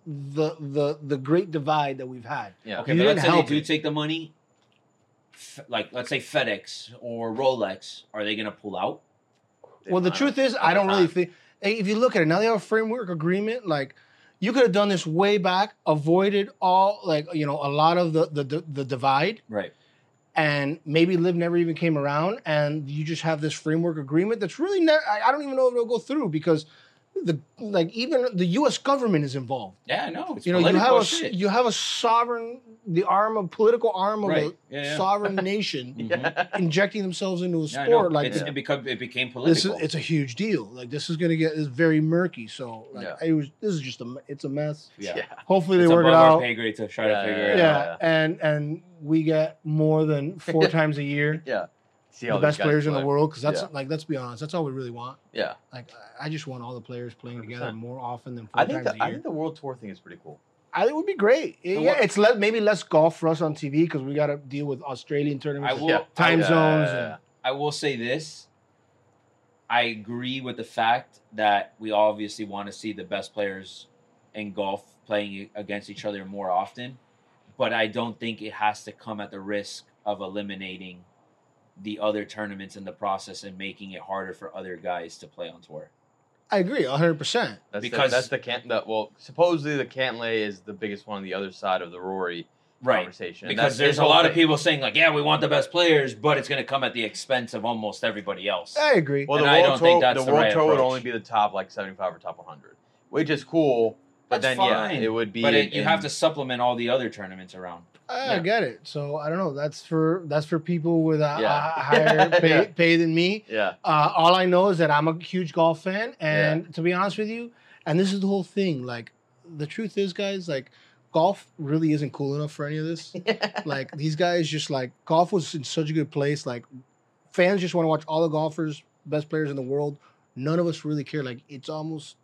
the great divide that we've had. Yeah. Okay, You but didn't let's say they help do it. take the money, like let's say FedEx or Rolex, are they going to pull out? They Well, the might truth have is, I don't really time. think. Hey, if you look at it now, they have a framework agreement. Like you could have done this way back, avoided all a lot of the divide, Right. and maybe Liv never even came around, and you just have this framework agreement that's really I don't even know if it'll go through because even the U.S. government is involved. Yeah, I know. It's You political have shit. you have a sovereign, political arm of Right. a Yeah, yeah. sovereign nation Mhm. injecting themselves into a Yeah, I sport. know. Like It became this political. it's a huge deal. Like this is gonna get very murky. So Yeah. this is just it's a mess. yeah. Hopefully they It's work it above our out. pay grade to try to Yeah, figure it Yeah, out. and we get more than 4 times a year Yeah. See the how best these guys players in the play. world because that's Yeah. let's be honest, that's all we really want. Yeah. Like I just want all the players playing together 100%. more often than 4 I think times a I year. think the World Tour thing is pretty cool. I think it would be great. Yeah, it's maybe less golf for us on TV because we got to deal with Australian tournaments, I and will. time Yeah, zones. yeah, And, I will say this. I agree with the fact that we obviously want to see the best players in golf playing against each other more often, but I don't think it has to come at the risk of eliminating the other tournaments in the process and making it harder for other guys to play on tour. I agree 100%. Because- Supposedly the Cantlay is the biggest one on the other side of the Rory conversation. And Because that's there's his a whole lot of thing. people saying like, yeah, we want the best players, but it's going to come at the expense of almost everybody else. I agree. Well, And the I World don't Tour, think that's the the World right Tour would approach. only be the top like 75 or top 100, which is cool. But That's then fine. yeah, it would be. But you have to supplement all the other tournaments around. I Yeah. get it. So I don't know. That's for people with a Yeah. higher Yeah. pay than me. Yeah. All I know is that I'm a huge golf fan, and to be honest with you, and this is the whole thing. Like the truth is, guys, like golf really isn't cool enough for any of this. Like these guys just like golf was in such a good place. Like fans just want to watch all the golfers, best players in the world. None of us really care. Like it's almost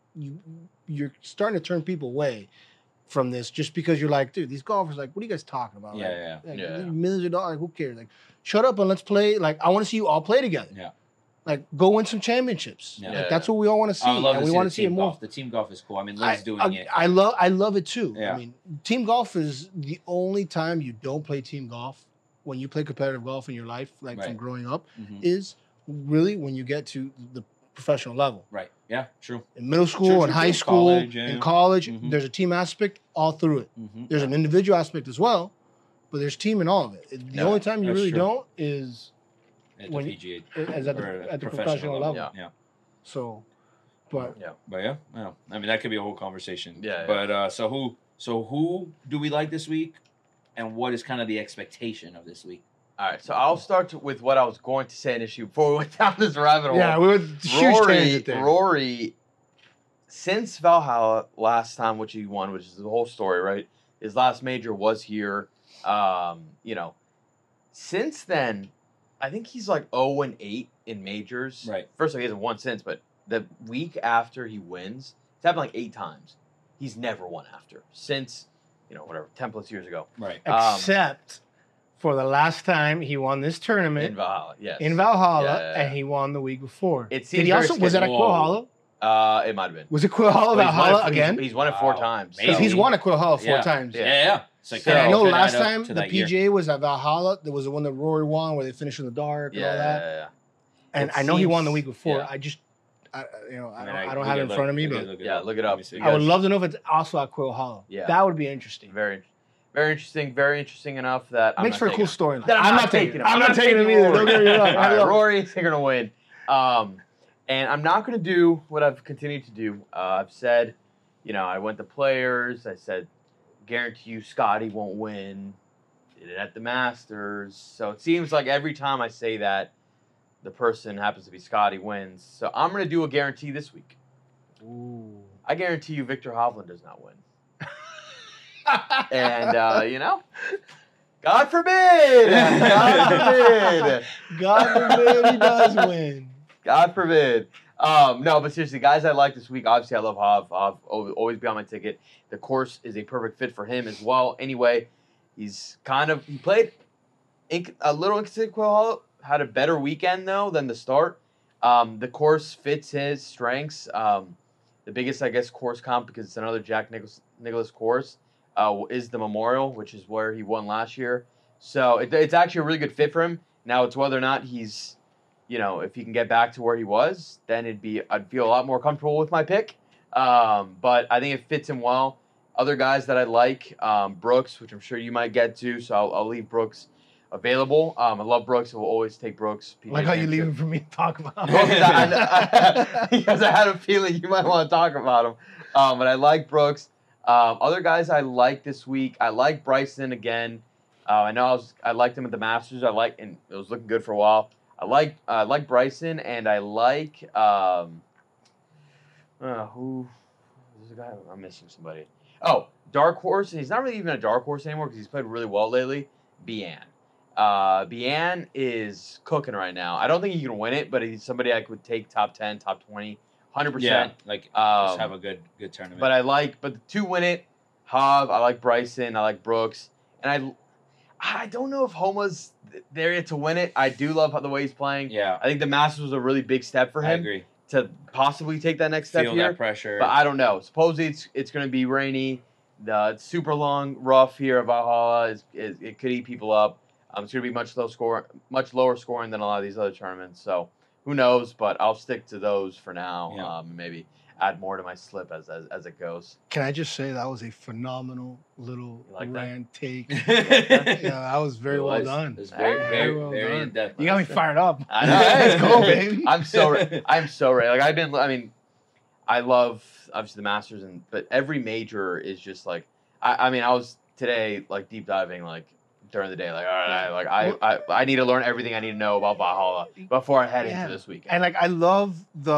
you're starting to turn people away from this just because you're like, dude, these golfers, like, what are you guys talking about? Yeah, Like, yeah. millions of dollars. Who cares? Like, shut up and let's play. Like, I want to see you all play together. Yeah. Like, go win some championships. Yeah. Like, that's what we all want to see. I would love and to we see want the to see it team more. golf. The team golf is cool. I mean, Liv's doing it. I love it too. Yeah. I mean, team golf is the only time you don't play team golf when you play competitive golf in your life, like from Right. growing up, Mhm. is really when you get to the professional level. Right. Yeah. True. In middle school True, and true, high true. school, College, yeah. in college, Mhm. there's a team aspect all through it. Mm-hmm. There's an individual aspect as well, but there's team in all of it. The Yeah, only time you that's really true. don't is At when- the PGA. is at or the professional level. Yeah. Yeah. So, but But yeah. I mean, that could be a whole conversation. Yeah, But so who do we like this week, and what is kind of the expectation of this week? All right, so I'll start with what I was going to say initially before we went down this rabbit hole. yeah, we were huge tangent there. Rory, since Valhalla last time, which he won, which is the whole story, right? His last major was here. Since then, I think he's like 0-8 in majors. Right. First of all, he hasn't won since, but the week after he wins, it's happened like 8 times. He's never won after since whatever, 10 plus years ago. Right. Except for the last time he won this tournament In Valhalla, yes. in Valhalla, Yeah. and he won the week before. It Did seems he very also was that at Whoa. Quill Hollow? It might have been. Was it Quill Hollow But he's won it- Valhalla again? He's won it 4 Wow. times. Amazing. So. He's won at Quill Hollow 4 Yeah. times. Yeah. It's like So- And I know turn that last up time to the that year. PGA was at Valhalla. There was the one that Rory won where they finished in the dark and all that. Yeah. And It I know he won the seems- week before. yeah. I just, I mean, I don't have it in front of me, but Yeah, look it up. Let me see. You I would guys- love to know if it's also at Quill Hollow. Yeah. That would be interesting. Very interesting. Very interesting enough that Makes for a cool storyline. That I'm not taking him. I'm not taking him either. Don't get me wrong. All I right, love- Rory's going to win. And I'm not going to do what I've continued to do. I've said, I went to players. I said, guarantee you Scotty won't win. Did it at the Masters. So it seems like every time I say that, the person happens to be Scotty wins. So I'm going to do a guarantee this week. Ooh. I guarantee you Victor Hovland does not win. And, God forbid! God forbid! God forbid he does win. God forbid. No, but seriously, guys I like this week, obviously I love Hov. Hov will always be on my ticket. The course is a perfect fit for him as well. Anyway, he played a little inconsistent Quill Hollow, had a better weekend, though, than the start. The course fits his strengths. The biggest, I guess, course comp, because it's another Jack Nicklaus course, is the Memorial, which is where he won last year. So it's actually a really good fit for him. Now it's whether or not he's, if he can get back to where he was, then I'd feel a lot more comfortable with my pick. But I think it fits him well. Other guys that I like, Brooks, which I'm sure you might get to, so I'll leave Brooks available. I love Brooks. I will always take Brooks. PJ Like how you Championship. leave him for me to talk about. Because I had a feeling you might want to talk about him. But I like Brooks. Other guys I like this week. I like Bryson again. I know I liked him at the Masters. And it was looking good for a while. I like Bryson, and I like who? There's a guy. I'm missing somebody. Oh, dark horse. He's not really even a dark horse anymore because he's played really well lately. Bian. Bian is cooking right now. I don't think he can win it, but he's somebody I could take top 10, top 20, 100%. Yeah, like just have a good tournament. But to win it, Hov, I like Bryson, I like Brooks, and I don't know if Homa's there yet to win it. I do love the way he's playing. yeah, I think the Masters was a really big step for I him agree. to possibly take that next step Feel here. that pressure. But I don't know. Supposedly it's going to be rainy. The super long rough here at Valhalla it could eat people up. It's going to be much lower scoring than a lot of these other tournaments. So who knows? But I'll stick to those for now. Yeah. Maybe add more to my slip as it goes. Can I just say that was a phenomenal little You like that? rant take? yeah, Yeah, that was very well done. It's very, Very very, well very done. in depth. You got me fired up. I know. Let's go, baby. I'm so ready. Like I love obviously the Masters, but every major is just like I was today like deep diving like during the day like all right I need to learn everything I need to know about Valhalla before I head Yeah. into this weekend. And like I love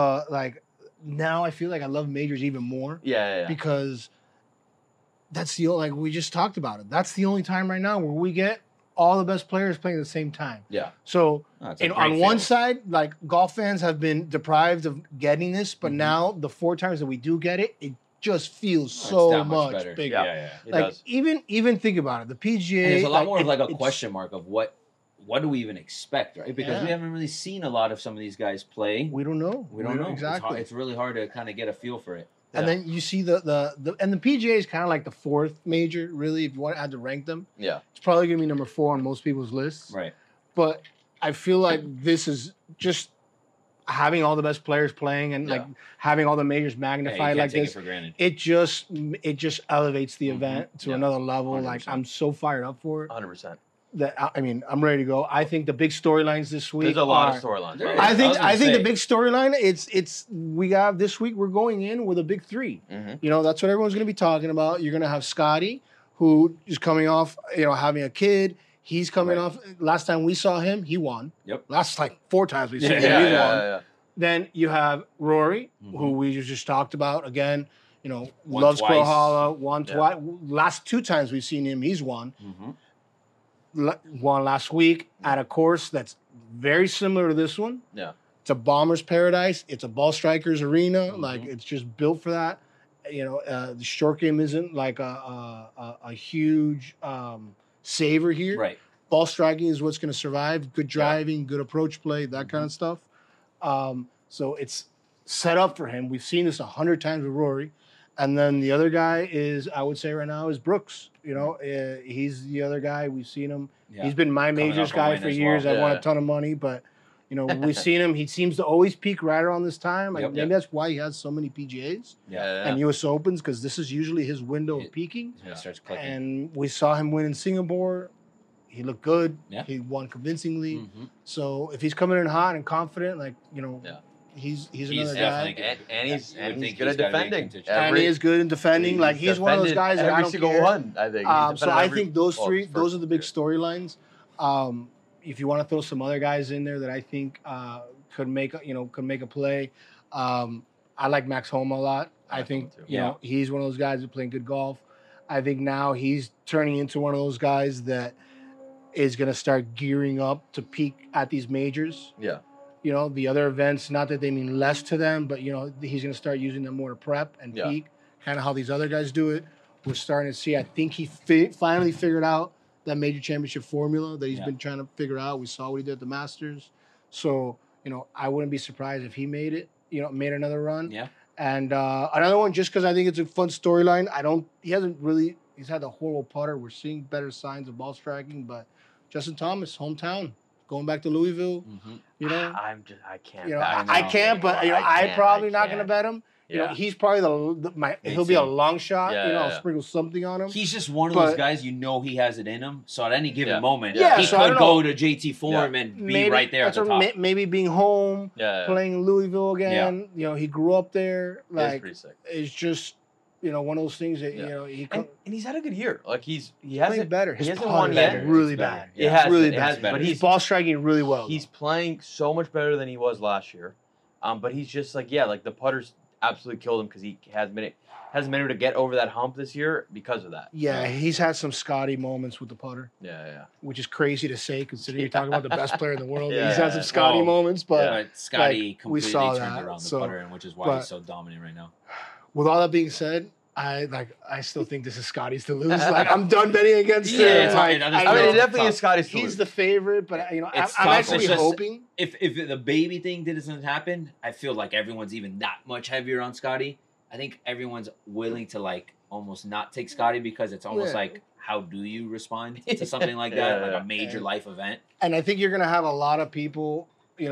now I feel like I love majors even more yeah. because that's we just talked about it. That's the only time right now where we get all the best players playing at the same time. Yeah. So No, it's a great on one field. side, like golf fans have been deprived of getting this, but Mhm. now the 4 times that we do get it, it just feels It's so that much better. bigger. Yeah. It Like does. even think about it. The PGA And there's a lot more of like a it's- question mark of what do we even expect, right? Because we Yeah. haven't really seen a lot of some of these guys play. We don't know. We don't know exactly. It's really hard to kind of get a feel for it. And Yeah. then you see the PGA is kind of like the 4th major, really. If you want to add to rank them, Yeah. it's probably gonna be number 4 on most people's lists. Right. But I feel like this is just having all the best players playing and like having all the majors Yeah, you magnified can't like take this. it for granted. It just elevates the Mhm. event to Yeah. another level. 100%. Like I'm so fired up for it 100%. that I'm ready to go. I think the big storylines this week. There's a lot are- of storylines. There by is. the way. I think was gonna the say. big storyline it's we have this week we're going in with a big 3. Mhm. You know, that's what everyone's going to be talking about. You're going to have Scotty, who is coming off, having a kid. He's coming Right. off. Last time we saw him, he won. Yep. Last 4 times we've seen Yeah, him, Yeah, he's yeah, won. yeah. Then you have Rory, Mhm. who we just talked about. Again, Won loves twice. Kohala, won Yeah. twice. Last 2 times we've seen him, he's won. Mm-hmm. Won last week at a course that's very similar to this one. Yeah. It's a bomber's paradise. It's a ball strikers arena. Mhm. Like it's just built for that. The short game isn't like a huge saver here. Right. Ball striking is what's going to survive. Good driving, good approach play, that kind of stuff. So it's set up for him. We've seen this 100 times with Rory. And then the other guy is, I would say right now, is Brooks. He's the other guy. We've seen him. Yeah. He's been my Coming majors off a guy win for as years. well. I won Yeah. a ton of money, but we've seen him. He seems to always peak right around this time. Like, Yep. maybe that's why he has so many PGAs Yeah. and U.S. Opens, because this is usually his window of peaking. When it starts clicking. And we saw him win in Singapore. He looked good. Yeah. He won convincingly. Mhm. So if he's coming in hot and confident, Yeah. he's He's another guy. definitely And he's Yeah, I would think good at he's gotta be defending. contention. And he is good in defending. Like, he's one of those defended guys that I every don't single care. one. I think. He's So defended I every- think those well, three, first those are the big year. storylines. If you want to throw some other guys in there that I think could make a play, I like Max Homa a lot. I think too. he's one of those guys who playing good golf. I think now he's turning into one of those guys that is going to start gearing up to peak at these majors. Yeah. The other events, not that they mean less to them, but he's going to start using them more to prep and Yeah. peak, kind of how these other guys do it. We're starting to see. I think he finally figured out that major championship formula that he's been trying to figure out. We saw what he did at the Masters, so I wouldn't be surprised if he made it. Made another run. Yeah. And another one, just because I think it's a fun storyline. He's had the horrible putter. We're seeing better signs of ball striking, but Justin Thomas, hometown, going back to Louisville. Mhm. I can't. I can't, but I'm probably not going to bet him. Yeah. He's probably he'll be a long shot. Yeah, I'll yeah. sprinkle something on him. He's just one of those But- guys he has it in him. So at any given Yeah. moment, Yeah, he so I could don't go know. to JT Form and be right there at that's the what- top. Maybe being home, Yeah. playing in Louisville again. He grew up there. That's Like, pretty sick. it's just one of those things that Yeah. he And he's had a good year. Like he playing hasn't better. He His hasn't putter won is yet. really It's bad. better. It has really been, it bad. has been, but He's he's ball striking really well. he's playing so much better than he was last year. But he's just like the putters absolutely killed him because he hasn't been able to get over that hump this year because of that. He's had some Scotty moments with the putter, Yeah. which is crazy to say considering you're talking about the best player in the world. Yeah, He's had some Scotty well, moments, but But Scotty we completely saw turned that, around the so- putter, and which is why but- he's so dominant right now. with all that being said, I still think this is Scotty's to lose. Like, I'm done betting against Yeah, him. it's Like, hard. I mean, It's it definitely tough. is Scotty's to he's lose. the favorite, but It's I'm tough. actually It's just- hoping. If the baby thing doesn't happen, I feel like everyone's even that much heavier on Scotty. I think everyone's willing to almost not take Scotty because it's almost Yeah. like, how do you respond to something like Yeah, that, yeah. like a major And- life event? And I think you're gonna have a lot of people.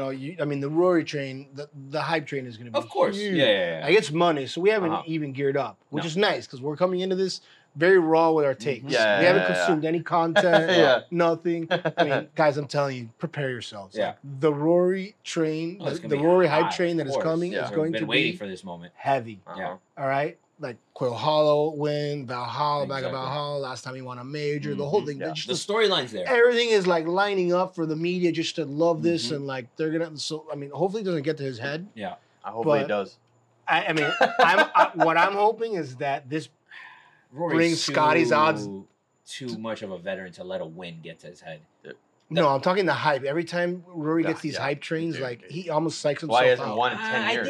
The Rory train, the hype train is gonna be Of course, huge. yeah. Like, it's money, so we haven't Uh-huh. even geared up, which No. is nice because we're coming into this very raw with our takes. Yeah, we haven't yeah, yeah. consumed any content, Yeah. nothing. I mean, guys, I'm telling you, prepare yourselves. Yeah. Like, the Rory train, Oh, it's the gonna be Rory high, hype train that of is course. coming Yeah. is going Been to waiting be for this moment. heavy. Yeah. All right. Like Quail Hollow win, Valhalla, back of Exactly. Valhalla. Last time he won a major, the whole Mhm. thing. Yeah. Just The storyline's there. everything is like lining up for the media just to love this, Mhm. and like they're gonna. So I mean, hopefully it doesn't get to his head. Yeah. Hopefully But- it does. I mean, what I'm hoping is that this. Rory's Bring Scotty's odds- Too much of a veteran to let a win get to his head. No, I'm talking the hype. Every time Rory Yeah, gets these yeah. hype trains, Dude, like dude. he almost psychs himself Why hasn't out. won in 10 years?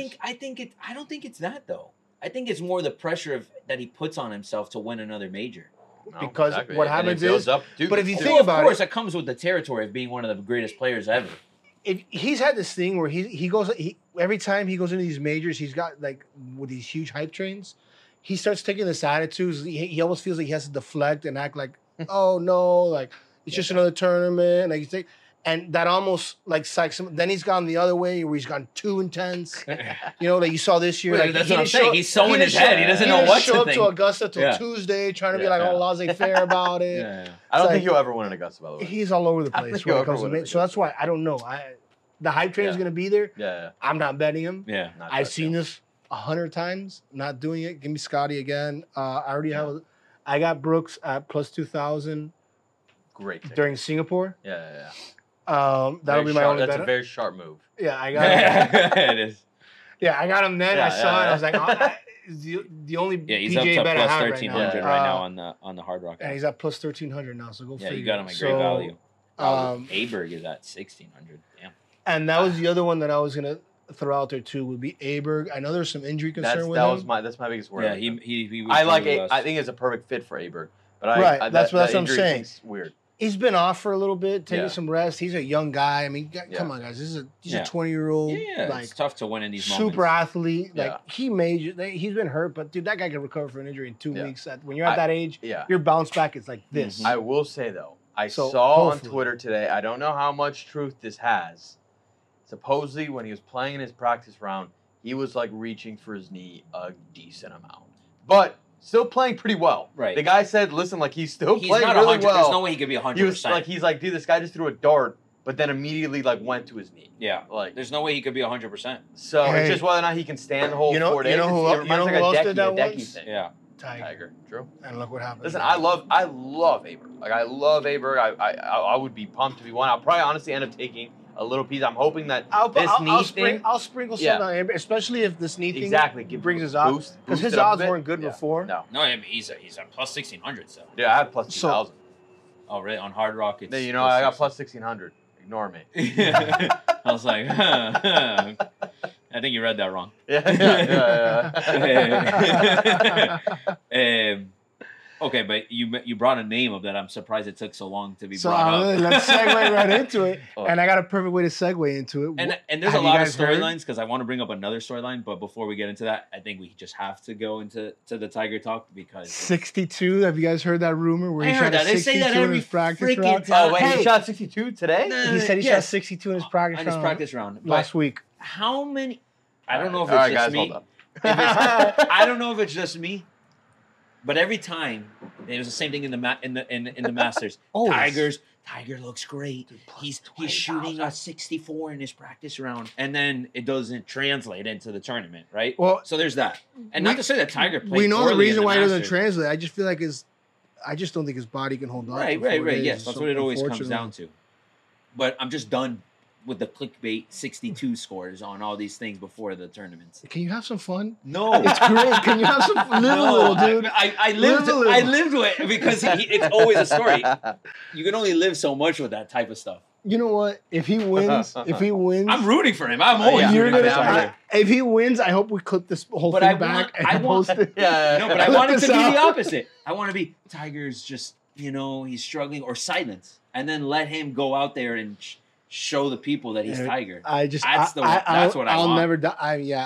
I don't think it's that though. I think it's more the pressure that he puts on himself to win another major. No, Because what And it happens builds is- up, dude, but if you dude, think about of course, it- it comes with the territory of being one of the greatest players ever. He's had this thing where he goes every time he goes into these majors, he's got like with these huge hype trains, he starts taking this attitude. He almost feels like he has to deflect and act like, oh no, like it's just another tournament. Like and that almost like psychs him. Then he's gone the other way where he's gone too intense. Like you saw this year. Well, like, that's he what I'm didn't saying. show- He's so he in didn't his head. show- He doesn't he know didn't what show to up think. to Augusta till Yeah. Tuesday, trying to be Yeah, like yeah. all laissez-faire about it. Yeah. I don't It's think like- he'll ever win an Augusta, by the way. He's all over the I place think when he'll it comes to ever win it. So that's why I don't know. The hype train is Yeah. going to be there. Yeah. I'm not betting him. Yeah. Not I've that, seen yeah. this 100 times. Not doing it. Give me Scotty again. I already have. I got Brooks at plus 2,000 Great. pick. during Singapore. Yeah. That'll Very be my sharp- only That's bet. a very sharp move. Yeah, I got. it is. Yeah, I got him then. Yeah, I saw it. yeah, I was like, the only Yeah, he's PGA up to bet I plus have 1,300 right now. right now on the Hard Rock. And he's at plus 1,300 now. So go Yeah, figure. you got him at So, great value. Um, Aberg is at 1,600. Damn. and that was the other one that I was gonna. throw out there too would be Aberg. I know there's some injury concern with him. That's my biggest worry. Yeah, with him. he I like it. it. I think it's a perfect fit for Aberg. But Right, that's what I'm injury saying. thing's weird. He's been off for a little bit, taking Yeah. some rest. He's a young guy. I mean, come Yeah. on, guys. He's a Yeah. 20-year-old, Yeah, like it's tough to win in these super moments. athlete. Yeah. Like he's been hurt, but dude, that guy can recover from an injury in 2 Yeah. weeks. When you're at that age, Yeah. your bounce back is like this. I will say though, I So, saw on hopefully. Twitter today. I don't know how much truth this has. Supposedly, when he was playing in his practice round, he was like reaching for his knee a decent amount, but still playing pretty well. Right. The guy said, "Listen, like he's still He's playing not really 100. well." There's no way he could be 100%. He was like, dude, this guy just threw a dart, but then immediately like went to his knee. yeah, Like, there's no way he could be 100%. so Hey. it's just whether or not he can stand the whole You know- 4 days. you know who It el- reminds you know like who a else Decky, did that a Decky once? thing. Yeah. Tiger, true. And look what happened. Listen, I love Aberg. Like I love Aberg. I would be pumped to be one. I'll probably honestly end up taking a little piece. I'm hoping that this knee thing. I'll sprinkle some Yeah. on him, especially if this knee thing Exactly. brings his odds. Because his it up a odds bit. weren't good Yeah. before. No. No, I mean, he's a plus 1600. So. Yeah, I have plus So- 2,000. Oh, really? On Hard Rock, it's. You know, I got plus 1,600. Ignore me. I was like, I think you read that wrong. Yeah. Okay, but you brought a name up that I'm surprised it took so long to be So brought up. let's segue right into it. Oh. And I got a perfect way to segue into it. And there's a Have you lot of guys heard? storylines because I want to bring up another storyline. But before we get into that, I think we just have to go into the Tiger talk because 62. Have you guys heard that rumor where he I heard shot a that. They say 62 that in every his practice freaking round? time. Oh, wait, Hey. he shot 62 today? He said he shot Yes. 62 in his practice on his round practice round. But last week. how many? I don't know if All it's right, just guys, me. hold up. If it's- I don't know if it's just me, but every time it was the same thing in the Masters. Always. Tiger looks great. Dude, plus He's 20,000. shooting a 64 in his practice round, and then it doesn't translate into the tournament, right? Well, So there's that, and we- not to say that Tiger played. we know the poorly in reason why he doesn't Masters. translate. I just feel like I just don't think his body can hold on. Right. for 4 days. Yes, that's what it always comes Unfortunately. down to. But I'm just done with the clickbait 62 scores on all these things before the tournaments. Can you have some fun? No, It's great. Can you have some live a little, dude? I Live a little. lived with it because it's always a story. You can only live so much with that type of stuff. You know what? If he wins, I'm rooting for him. I'm always Yeah. you're rooting for gonna. Tiger. If he wins, I hope we clip this whole But thing I back want- I and want- post it. Yeah. No, but I Clip want it to this be out. the opposite. I want to be Tiger's just, he's struggling or silence. And then let him go out there and show the people that he's Yeah. Tiger. That's That's what I I'll want. never die.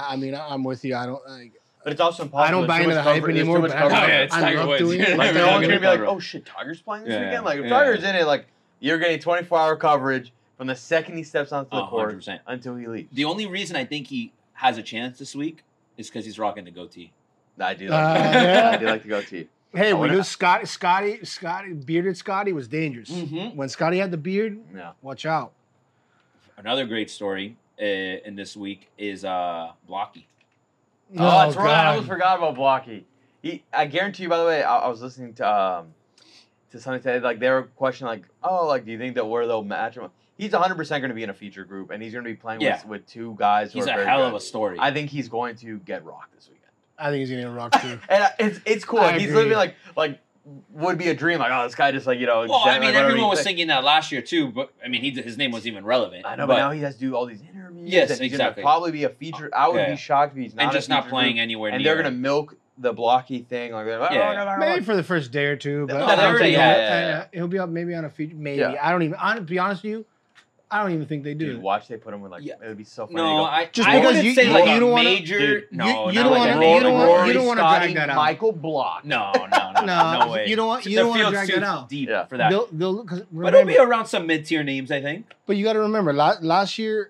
I'm with you. I don't. But it's also impossible. I don't buy There's too into the much hype coverage- there's anymore. too much But coverage. Oh, yeah, it's I Tiger love Woods. doing it. Like, they're Yeah. all gonna be like, Yeah. "Oh shit, Tiger's playing this Yeah. weekend." Like, if Yeah. Tiger's in it, like, you're getting 24-hour coverage from the second he steps onto the court 100%. until he leaves. The only reason I think he has a chance this week is because he's rocking the goatee. I do Uh, like. yeah. I do like to go to. Hey, I we wanna- knew Scotty, bearded Scotty was dangerous. Mhm. When Scotty had the beard, Yeah. watch out. Another great story in this week is Blocky. Oh, that's right. I God. almost forgot about Blocky. I guarantee you. By the way, I was listening to something today. Like they were questioning, like, "Oh, like, do you think that where they'll match him?" He's 100% going to be in a feature group, and he's going to be playing Yeah. with two guys. Who He's are a very hell good. of a story. I think he's going to get rocked this weekend. I think he's gonna rock too. And it's cool. I Like, he's agree. living like would be a dream. Like, oh, this guy just like well, I zen- mean, like, whatever everyone he was thinks. thinking that last year too, but I mean, his name wasn't even relevant. I know, but now he has to do all these interviews. Yes, and he's exactly. Gonna probably be a feature. I would Yeah. be shocked if he's not and a just not feature playing group. anywhere And near. they're gonna milk the Blocky thing. Like, Yeah. Maybe for the first day or two, but No, I they don't already think had- he'll be up maybe on a feature. Maybe Yeah. I don't even. To be honest with you, I don't even think they do. Dude, watch they put him with like Yeah. it would be so funny. No, I Just I because wouldn't you- say you- like you a don't wanna- major. Dude, no, you not don't like wanna- a you major. don't wanna- Rory, you don't wanna Scotty, drag that out. Michael Block. No, No, no way. you don't want- you The don't wanna field's drag too that out. deep Yeah. for that. They'll, 'cause But it'll be remember- around some mid-tier names, I think. But you got to remember, last year,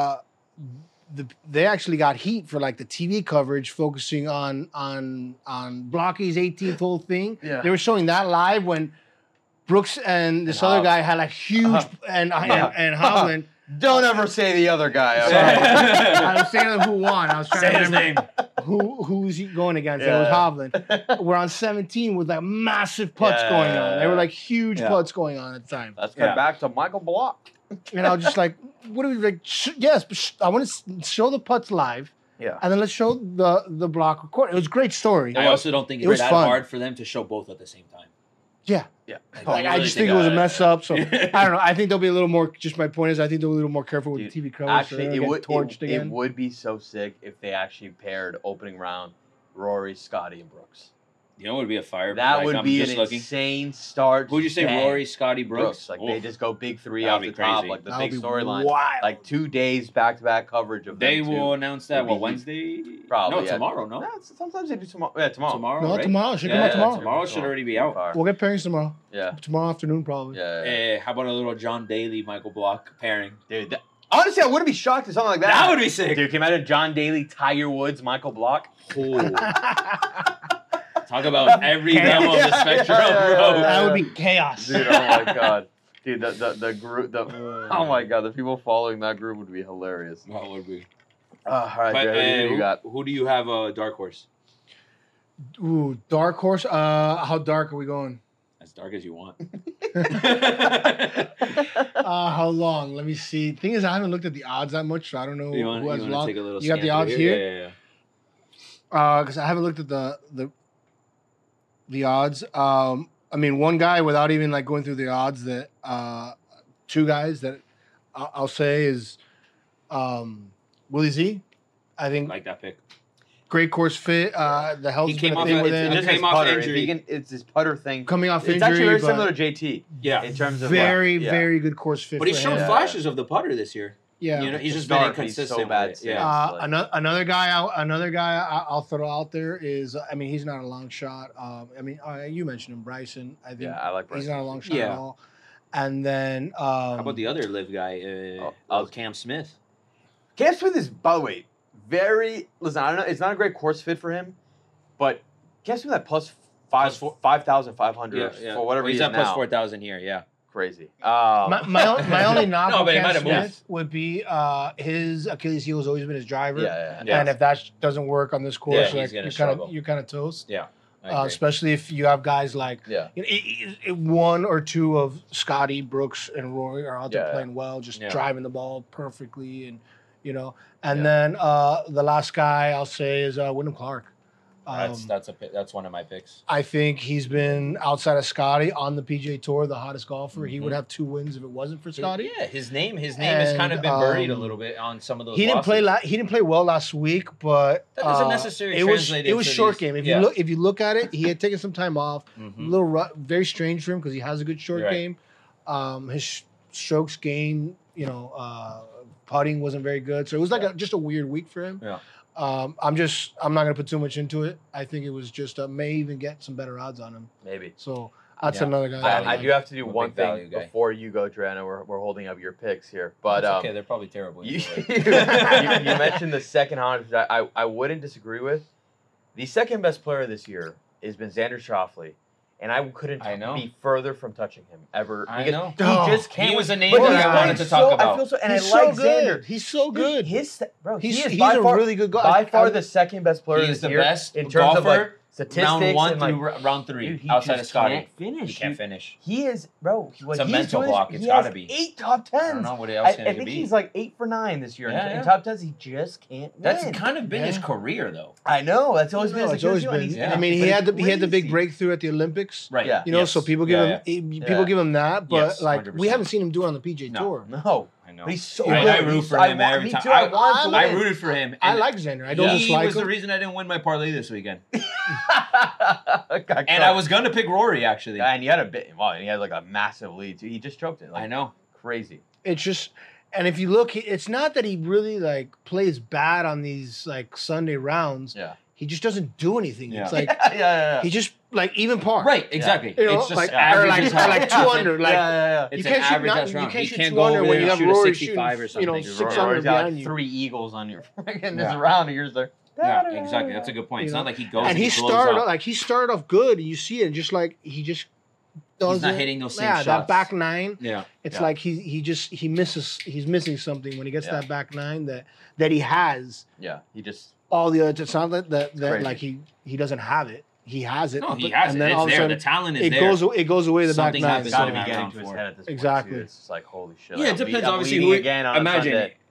they actually got heat for like the TV coverage focusing on Blocky's 18th hole thing. Yeah. They were showing that live when Brooks and this And other Hovland. guy had like huge and Hovland. Don't ever say the other guy. Sorry. I was saying who won. I was trying Say to his remember name. who's he going against. It Yeah. was Hovland. We're on 17 with like massive putts Yeah. going on. They were like huge Yeah. putts going on at the time. Let's get Yeah. back to Michael Block. And I was just like, what are we like? Yes, but I want to show the putts live, Yeah. and then let's show the block record. It was a great story. I also don't think It it's was that fun. hard for them to show both at the same time. Yeah. Yeah. Like, you I really just think think it was a I- mess up. So I don't know. I think they'll be a little more. Just my point is, I think they'll be a little more careful with Dude, the TV covers. Actually, so it they don't would get torched it again. would be so sick if they actually paired opening round Rory, Scotty, and Brooks. You know, it would be a fire. That like, would I'm be just an looking. insane start. Who'd you say? Bang. Rory, Scotty, Brooks. Like they just go big three That'd off be the top, crazy. like the That big would be storyline. wild. Like 2 days back-to-back coverage of They them will two. announce that Would be Wednesday. Probably, No, yeah. tomorrow. No, No, sometimes they do tomorrow. Yeah, tomorrow. tomorrow. No, right? tomorrow. It should come Yeah, out tomorrow. Tomorrow should already be out. Fire. We'll get pairings tomorrow. Yeah. Tomorrow afternoon, probably. Yeah. How about a little John Daly, Michael Block pairing? Dude, honestly, I wouldn't be shocked if something like that. That would be sick. Dude, can you imagine John Daly, Tiger Woods, Michael Block? Talk about every level of the spectrum, bro. That would be chaos. Dude, oh my god. Dude, the group, oh my god, the people following that group would be hilarious. That would be. All right, But Jared, who you got? who do you have a dark horse? Ooh, dark horse. How dark are we going? As dark as you want. How long? Let me see. Thing is, I haven't looked at the odds that much, so I don't know You want who has to long. take a little You got the scan odds through here? Yeah. Because I haven't looked at the odds. I mean, one guy without even like going through the odds that two guys that I'll say is Willie Z. I think Like that pick. great course fit. The health's He came been a off thing of- with it him. just Just came his off putter. injury. It's his putter thing. Coming off It's actually injury, very but similar to JT. Yeah. In terms of very, yeah. very good course fit. But he for showed him. Yeah. flashes of the putter this year. Yeah. You know, he's To just been start, he's so inconsistent. bad with it. since. Yeah. Another guy I'll throw out there is, I mean, he's not a long shot. I mean, you mentioned him, Bryson. I think Yeah, I like he's Bryson. not a long shot Yeah. at all. And then How about the other live guy, Cam Smith? Cam Smith is, by the way, very. Listen, I don't know. It's not a great course fit for him, but Cam Smith at plus 5,500 for whatever he's he is at plus now. 4,000 here. Yeah. Crazy. my only knock No, on but he Cam might have Smith moved. would be his Achilles heel has always been his driver. Yeah. Yeah. And if that doesn't work on this course, Yeah, like, he's gonna you're kind struggle. of toast. Yeah. I agree. Especially if you have guys like Yeah. one or two of Scotty, Brooks, and Rory are out there Yeah. playing well, just Yeah. driving the ball perfectly, and And Yeah. then the last guy I'll say is Wyndham Clark. That's one of my picks. I think he's been outside of Scotty on the PGA Tour, the hottest golfer. He would have 2 wins if it wasn't for Scotty. Yeah, his name has kind of been buried a little bit on some of those. He didn't play. losses. He didn't play well last week, but That doesn't necessarily it was translate it was into short these- game. yeah. If you look at it, he had taken some time off. Mhm. A little very strange for him because he has a good short Right. game. His strokes gained, putting wasn't very good, so it was like just a weird week for him. Yeah. I'm not gonna put too much into it. I think it was just may even get some better odds on him. Maybe. So that's Yeah. another guy. I do have to do I'm a one big value thing guy. before you go, Joanna. We're holding up your picks here, but It's okay, they're probably terrible. you, anyway. you mentioned the second hundred, which I wouldn't disagree with. The second best player this year has been Xander Schauffele, and I couldn't I know. be further from touching him ever. I because know. He Oh, just can't. he was a name but that he's I been wanted to talk about. I feel so, and He's I like so good. Xander. He's so good. He's He's by a far, really good guy. by far the second best player He this is the year best in terms of like golfer statistics round 1 and like. through round 3 Dude, he outside of just Scotty. can't finish. He can't finish. He is, bro. What It's a he's mental doing is block. It's he gotta has be. 8 top 10s. I don't know what else can I it think be. he's like 8 for 9 this year Yeah, in yeah. top 10s. He just can't win. That's kind of been his Yeah. career, though. I know. That's always been. No, his it's always Achilles heel, been. and Yeah. I mean, he had the big crazy. breakthrough at the Olympics. Right. Yeah. So people give him people Yeah. give him that, but Yes, like we 100%. haven't seen him do it on the PGA No. Tour. No, I know. but he's so I good. root for I him want- every me time. too. I want to I win. rooted for him. I and like Xander. I don't he dislike was him. the reason I didn't win my parlay this weekend. Got And I was gonna pick Rory actually. And he had a bit. Wow, and he had like a massive lead too. He just choked it. Like, I know. Crazy. It's just, and if you look, it's not that he really like plays bad on these like Sunday rounds. Yeah. He just doesn't do anything. Yeah. It's like yeah. he just like even par. Right, exactly. You know, It's just like, average or like, as or hell. like 200. Like yeah. It's you an can't shoot average not, ass round. you can't He shoot can't 200 go when over you have and shoot a Rory 65 or shooting, something. 600 Rory's got behind like you. 3 eagles on your freaking Yeah. this round, and you're just like. Yeah, exactly. That's a good point. It's You know, not like he goes And he he blows started up. he started off good. You see it, just like he just doesn't. He's not hitting those same yeah, shots. that back nine. Yeah. It's Yeah. like he misses. He's missing something when he gets Yeah. that back nine that he has. Yeah, he just. All the other, it's not that Crazy. like he doesn't have it. He has it. No, he but- has and it. then all It's of a there. The sudden, talent is it there. goes away the Something back nine. happens Got to to be him. getting round to his four. head at this point. Exactly. Too. It's like holy shit. Yeah, it I'm depends I'm obviously leading who. again on a Imagine Sunday.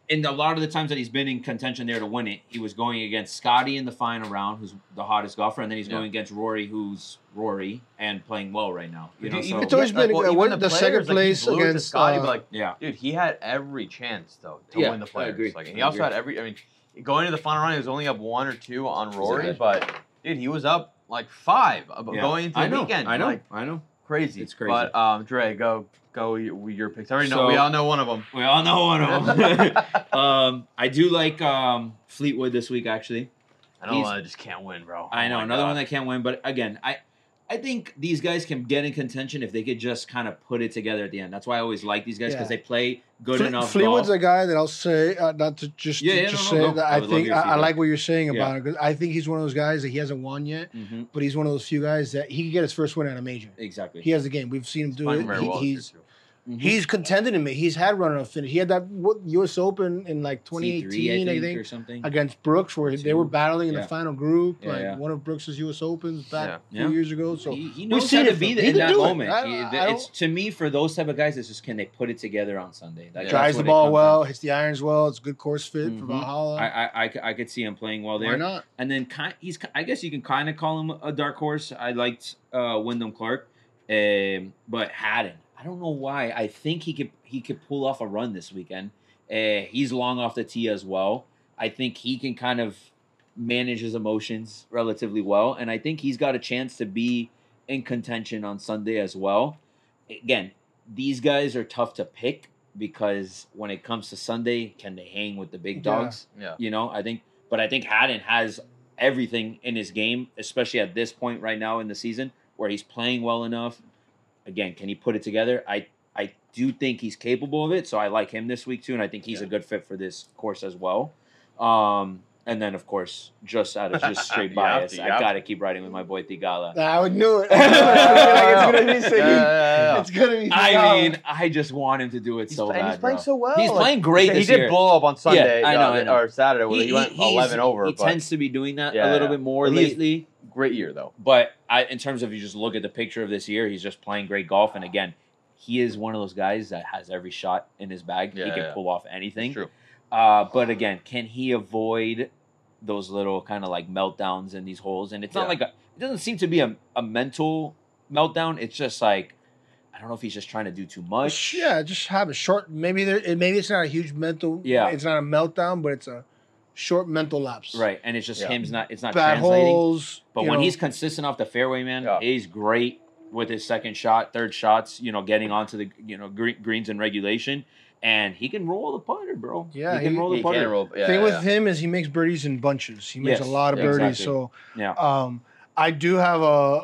And a lot of the times that he's been in contention there to win it, he was going against Scotty in the final round, who's the hottest golfer, and then he's going against Rory, who's Rory, and playing well right now. You know, so It's always been even the second place he blew it to against Scotty, but like, yeah. dude, he had every chance though to Yeah, win the I players. agree. Like, and he also had every. I mean, going into the final round, he was only up 1 or 2 on Rory, but dude, he was up like 5 going into the weekend. I know. Like, I know. crazy. It's crazy. But Dre, go your picks. I already know. We all know one of them. We all know one of them. I do like Fleetwood this week, actually. I know I just can't win, bro. I know, Oh my another God. one that can't win. But again, I think these guys can get in contention if they could just kind of put it together at the end. That's why I always like these guys because they play good enough Fleetwood's golf. a guy that I'll say, not to just, say no. that I I would love think your I feedback. like what you're saying about it because I think he's one of those guys that he hasn't won yet, but he's one of those few guys that he can get his first win at a major. Exactly. He has the game. We've seen him do Playing it. very well this year, too. He's contended in me. He's had runner-up finish. He had that U.S. Open in like 2018, I think, or something. against Brooks, where they were battling in the final group, one of Brooks's U.S. Opens back a few years ago. So he knows how to be in that moment. It's to me for those type of guys. It's just can they put it together on Sunday? Drives the ball well, hits the irons well. It's a good course fit for Valhalla. I could see him playing well there. Why not? And then he's. I guess you can kind of call him a dark horse. I liked Wyndham Clark, but Haddon. I don't know why. I think he could pull off a run this weekend. He's long off the tee as well. I think he can kind of manage his emotions relatively well, and I think he's got a chance to be in contention on Sunday as well. Again, these guys are tough to pick because when it comes to Sunday, can they hang with the big dogs? Yeah. You know, I think Haddon has everything in his game, especially at this point right now in the season where he's playing well enough. Again, can he put it together? I do think he's capable of it, so I like him this week too, and I think he's a good fit for this course as well. And then, of course, just out of just straight bias, I got to keep riding with my boy Thigala. I knew it. It's going to be Yeah. It's going to be I mean, I just want him to do it so bad. And he's playing so well. He's playing great He this did year. blow up on Sunday. I know. Or Saturday. He went 11 over. He but tends to be doing that a little bit more But he's- lately. Great year, though. But in terms of you just look at the picture of this year, he's just playing great golf. And again, he is one of those guys that has every shot in his bag. He can pull off anything. True. But again, can he avoid those little kind of like meltdowns in these holes? And it's not like it doesn't seem to be a mental meltdown. It's just like, I don't know if he's just trying to do too much. Yeah, just have a short. Maybe it's not a huge mental. Yeah. It's not a meltdown, but it's a short mental lapse. Right, and it's just him's not. It's not Bad translating. holes. But when he's consistent off the fairway, man, he's great with his second shot, third shots. You know, getting onto the greens in regulation, and he can roll the putter, bro. Yeah, he can roll the putter. Thing with him is he makes birdies in bunches. He makes a lot of birdies. Exactly. So I do have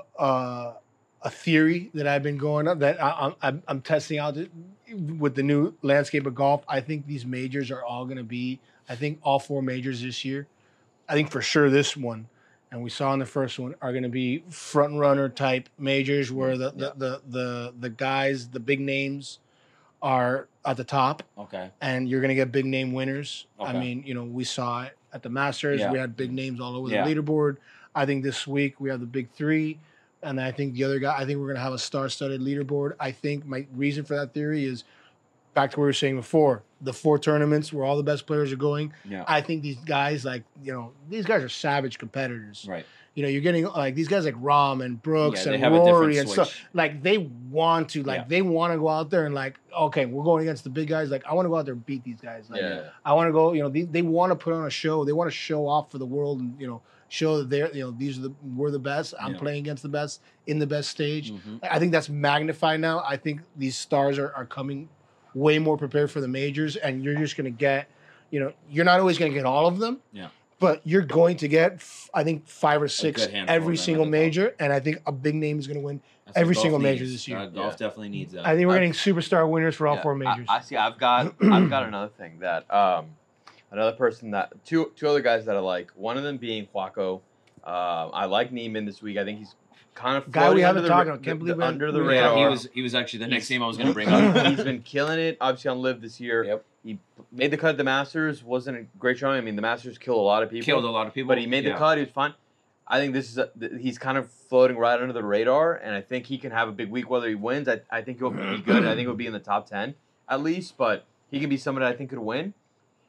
a theory that I've been going up that I'm testing out with the new landscape of golf. I think these majors are all going to be. I think all 4 majors this year. I think for sure this one, and we saw in the first one, are going to be front runner type majors where the guys, the big names, are at the top. Okay. And you're going to get big name winners. Okay. I mean, we saw it at the Masters. Yeah. We had big names all over the leaderboard. I think this week we have the big 3. And I think the other guy, I think we're going to have a star-studded leaderboard. I think my reason for that theory is back to what we were saying before, the 4 tournaments where all the best players are going. Yeah. I think these guys, these guys are savage competitors. Right. You know, you're getting like these guys like Rahm and Brooks they and have a Rory different and switch. stuff. Like they want to, they want to go out there and like, okay, we're going against the big guys. Like I want to go out there and beat these guys. Like, I want to go. You know, they want to put on a show. They want to show off for the world and show that they're we're the best. I'm playing against the best in the best stage. Mm-hmm. I think that's magnified now. I think these stars are coming way more prepared for the majors, and you're just going to get, you're not always going to get all of them. Yeah. But you're going to get, I think, 5 or 6 handful every of them single at the top. major, and I think a big name is going to win That's every what single golf major needs. this year. Golf definitely needs that. I think we're getting superstar winners for all 4 majors. I see. I've got another thing that another person that two other guys that I like. One of them being Huaco. I like Neiman this week. I think he's kind of Guy we floating haven't under talked the, about. Can't the- believe the- under the we- radar. he was actually the next name I was going to bring up. He's been killing it. Obviously on Live this year. Yep. He made the cut at the Masters. Wasn't a great showing. I mean, the Masters killed a lot of people. Killed a lot of people, But he made the cut. He was fine. I think this is he's kind of floating right under the radar, and I think he can have a big week. Whether he wins, I think he'll be good. I think he'll be in the top 10 at least. But he can be someone that I think could win.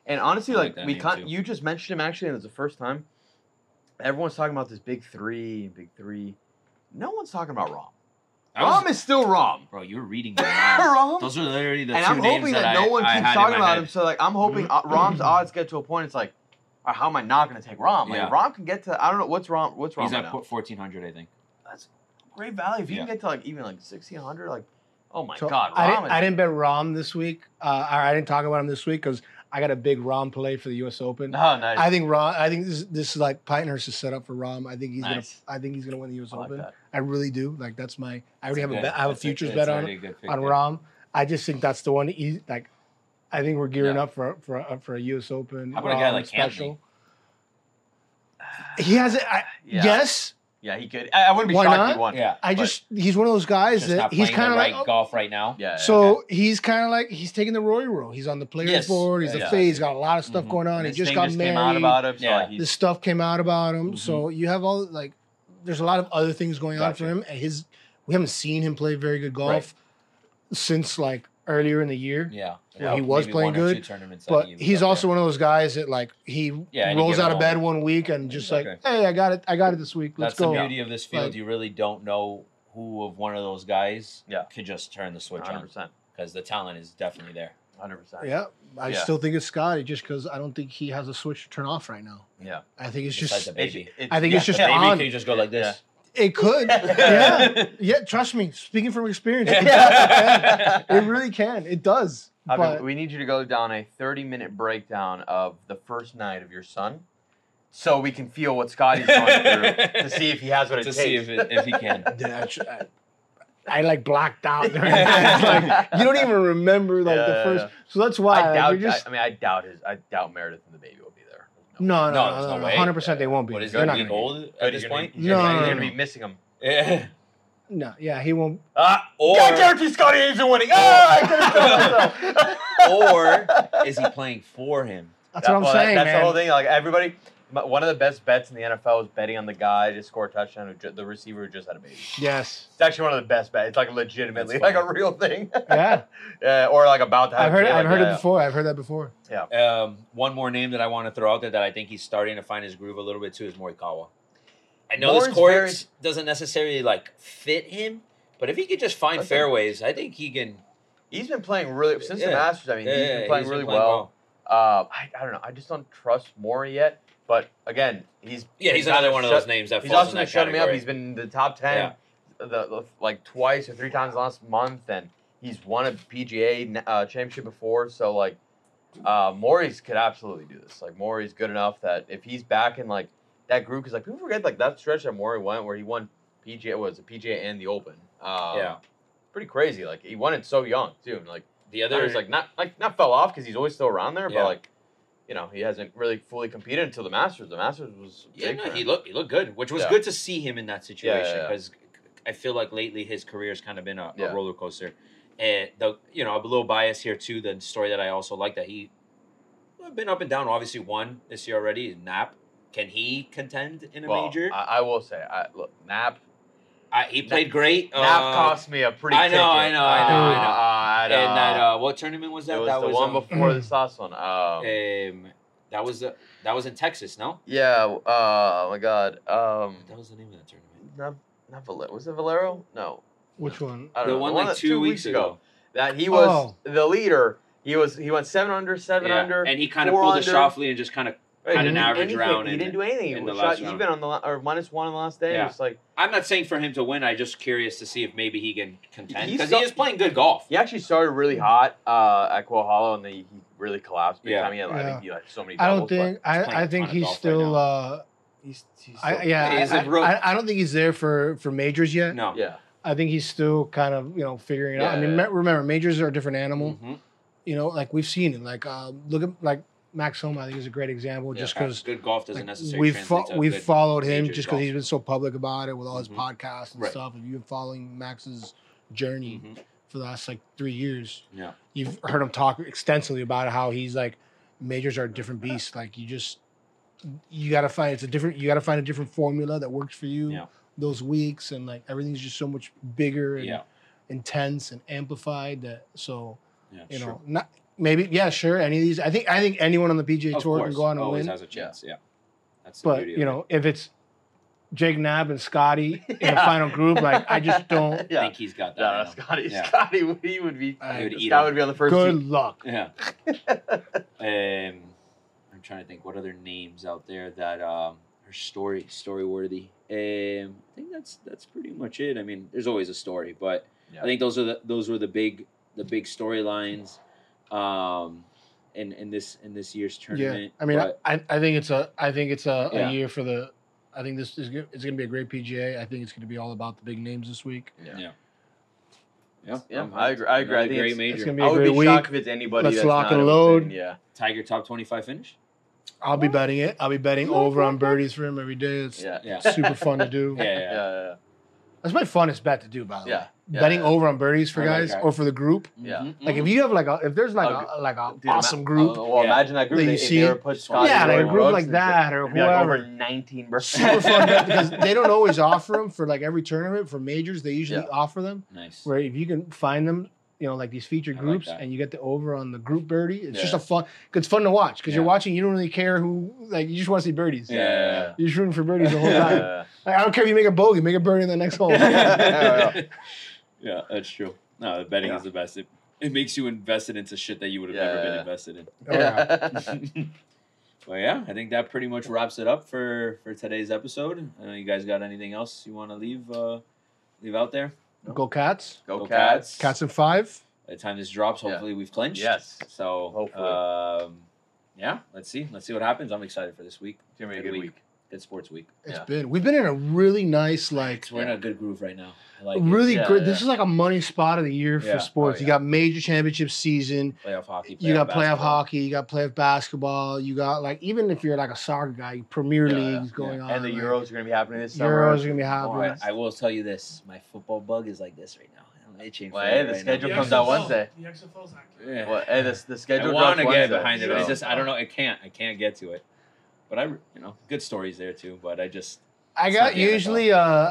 And honestly, I like that we name can't. too. You just mentioned him actually, and it's the first time. Everyone's talking about this big three. No one's talking about Rom. Rom is still Rom. Bro, you were reading my mind. Rom. Those are literally the And two I'm names hoping that that no one I keeps had in talking my about head. him. So like, I'm hoping Rom's odds get to a point. It's like, how am I not going to take Rom? Like Yeah. Rom can get to. I don't know what's Rom. What's Rom He's right at now? 1,400, I think. That's great value. If you Yeah. can get to like even like 1,600, like, oh my So God, I Rom didn't, is. I didn't bet Rom this week. I didn't talk about him this week because I got a big Rom play for the U.S. Open. Oh, nice. I think Rom. I think this is like Pinehurst is set up for Rom. I think he's Nice. gonna win the U.S. I like Open. that. I really do. Like that's my. I already have a Good. bet. I have a That's futures that's bet on already a good pick, on yeah. Rom. I just think that's the one. Like, I think we're gearing Yeah. up for a U.S. Open. How about a guy Rom like special. He has it. Yeah. Yes. Yeah, he could. I wouldn't be Why shocked if not? he won. Yeah. I But- just he's one of those guys Just that not he's playing kind the of right like. golf right now. Yeah. So he's kind of like he's taking the Rory role. He's on the players Yes. board. He's Yeah. the face. He's got a lot of stuff Mhm. going on. And He this just thing got just married. came out about him. So Yeah. like, he's, This stuff came out about him. Mhm. So you have all like, there's a lot of other things going on Gotcha. for him. And we haven't seen him play very good golf since like earlier in the year. Yeah. Where he was Maybe playing one or two good, tournaments But that he was he's up also there. one of those guys that like he Yeah, any rolls given out of bed moment. one week and just like, Okay. hey, I got it this week. Let's That's the go. beauty of this field. Like- You really don't know who of one of those guys Yeah. could just turn the switch 100%. on because the talent is definitely there. 100%. Yeah, I Yeah. still think it's Scotty just because I don't think he has a switch to turn off right now. Yeah. I think it's Besides just the baby. I think it's The just baby on. can just go like this. It could. Yeah. Yeah. Trust me. Speaking from experience, Yeah. it really can. It does. I But mean, we need you to go down a 30-minute breakdown of the first night of your son so we can feel what Scotty's going through to see if he has what it to takes. see if he can. yeah, I like blacked out during that. Like, you don't even remember like the Yeah, first. yeah. So that's why I doubt. you're just, I doubt Meredith and the baby will be there. no, there's no way. 100% they won't be. What is They're he not being gonna be. old at this point? You're No, going no, to be no. missing him. Yeah. No, yeah, he won't. Or I guarantee Scotty Hayes are winning. I could have told myself. or is he playing for him? That's what I'm saying, That's man. the whole thing. Like everybody, one of the best bets in the NFL is betting on the guy to score a touchdown, the receiver who just had a baby. Yes. It's actually one of the best bets. It's like legitimately That's like a funny. real thing. Yeah. Or like about to have. I've heard. a kid, I've like, heard yeah. it before. I've heard that before. One more name that I want to throw out there that I think he's starting to find his groove a little bit too is Morikawa. I know this Mori's course doesn't necessarily like fit him, but if he could just find Okay. fairways, I think he can. He's been playing really since the Yeah. Masters. I mean, he's been playing he's really playing well. I don't know. I just don't trust Maury yet. But again, he's another one of those names that He's falls also in been that shutting me up. category. He's been in the top 10 like twice or three times last month, and he's won a PGA championship before. So like, Maury's could absolutely do this. Like Maury's good enough that if he's back in like that group, because like people forget like that stretch that Maury went where he won PGA the PGA and the Open. Pretty crazy. Like he won it so young too. And like The other other is like not fell off because he's always still around there, Yeah. but like. You know, he hasn't really fully competed until the Masters. The Masters was big for him. he looked good, which was Yeah. good to see him in that situation yeah. because I feel like lately his career's kind of been a Yeah. roller coaster. And I'm a little biased here too. The story that I also like that he been up and down. Obviously, won this year already. Nap, can he contend in a major? I will say, look, Nap He played great. Nap cost me a pretty. I know, ticket. I know. And And that what tournament was that? it was that the was one before this last one. that was in Texas, no? Yeah. Oh my God. That was the name of that tournament. Not Valero. Was it Valero? No. Which one? I don't The know. one The like that 2 weeks ago. That he was Oh. the leader. He went 7 under, 7 Yeah. under, And he kind of 4 pulled a under. Shoffley and just kind of. Right, had he an didn't do average anything. round He in didn't do anything. He the shot last round. even on the or -1 on the last day. Yeah. It's like I'm not saying for him to win. I'm just curious to see if maybe he can contend He's because so- he is playing good golf. he actually started really hot at Quail Hollow, and then he really collapsed. Big Yeah. time. I Yeah. think he had so many. I don't doubles, but think. playing I a think ton of he's golf right still. now. he's Yeah. Is it real- I don't think he's there for majors yet. No. yeah. I think he's still kind of figuring it out. I mean, Yeah. remember majors are a different animal. Mhm. Like we've seen it. Like look at like Max Homa. I think is a great example. Yeah. Just because good golf doesn't necessarily translate to we've good followed him majors just because golf. he's been so public about it with all his Mhm. podcasts and Right. stuff. If you've been following Max's journey Mhm. for the last like 3 years, Yeah. you've heard him talk extensively about how he's like majors are a different beast. Like you gotta find you gotta find a different formula that works for you Yeah. those weeks, and like everything's just so much bigger and Yeah. intense and amplified that Yeah. you sure. know not maybe, yeah, sure. Any of these, I think anyone on the PGA Of Tour course, can go out and always win. has a chance. Yeah, that's the But beauty of you it. know, if it's Jake Knapp and Scotty in the Yeah. final group, like I just don't. I think he's got that. No, in him. Scotty, Yeah. Scotty, he would be. He would eat Scott him. would be on the first Good team. luck. Yeah. I'm trying to think what other names out there that are story worthy. I think that's pretty much it. I mean, there's always a story, but Yeah. I think those were the big storylines in this year's Yeah, tournament. I mean, But I think it's a Yeah. year for the. I think this is good. It's going to be a great PGA. I think it's going to be all about the big names this week. yeah, Yeah, I agree. I Another think great it's major. It's going to be I a would great be week. shocked if it's anybody. Let's that's lock not and a load. within- Yeah. Tiger top 25 finish. I'll be betting it. I'll be betting over on birdies for him every day. It's Yeah. Yeah, super fun to do. yeah, Yeah. That's my funnest bet to do, by the way. Yeah. Yeah. Betting over on birdies for I like guys that. or for the group. Yeah. Mhm, Like mhm. if you have if there's like Okay. a Dude, awesome group. Well, Yeah. imagine that group. That you If see. they ever put Scotty Yeah, like a Roy group Brooks like and that or it'd be like over whoever. 19 birds. Super fun bet because they don't always offer them for like every tournament for majors. They usually Yeah. offer them Nice. where if you can find them, like these featured I like groups, that. and you get the over on the group birdie. It's just Yeah. a fun. It's fun to watch because you're Yeah. watching. You don't really care who. Like you just want to see birdies. Yeah. You're just rooting for birdies the whole time. Yeah. Like, I don't care if you make a bogey, make a birdie in the next hole. Yeah, that's true. No, the betting Yeah. is the best. It makes you invested into shit that you would have never been Yeah. invested in. Oh, yeah. Well, yeah, I think that pretty much wraps it up for today's episode. I know you guys got anything else you want to leave out there? Go Cats. Go Cats. Cats in 5. By the time this drops, Yeah. hopefully we've clinched. Yes. So Hopefully. yeah, let's see what happens. I'm excited for this week. It's gonna be a good week. Good sports week. We've been in a really nice We're in a good groove right now. I like really Yeah, great. yeah. This is like a money spot of the year Yeah. for sports. Oh, You yeah. got major championship season. playoff hockey. You got playoff basketball. hockey. You got playoff basketball. You got even if you're like a soccer guy, Premier Yeah, League's yeah. going on. And the like, Euros are gonna be happening this summer. Euros are gonna be happening. I will tell you this: my football bug is like this right now. I'm itching. Well, for hey, it the right schedule now. comes out Wednesday. The XFL's active. Yeah. Well, hey, the I schedule want to drops get Wednesday, behind it. But it's so- just I don't know. I can't get to it. But good stories there too. But I just I It's got not the NFL. usually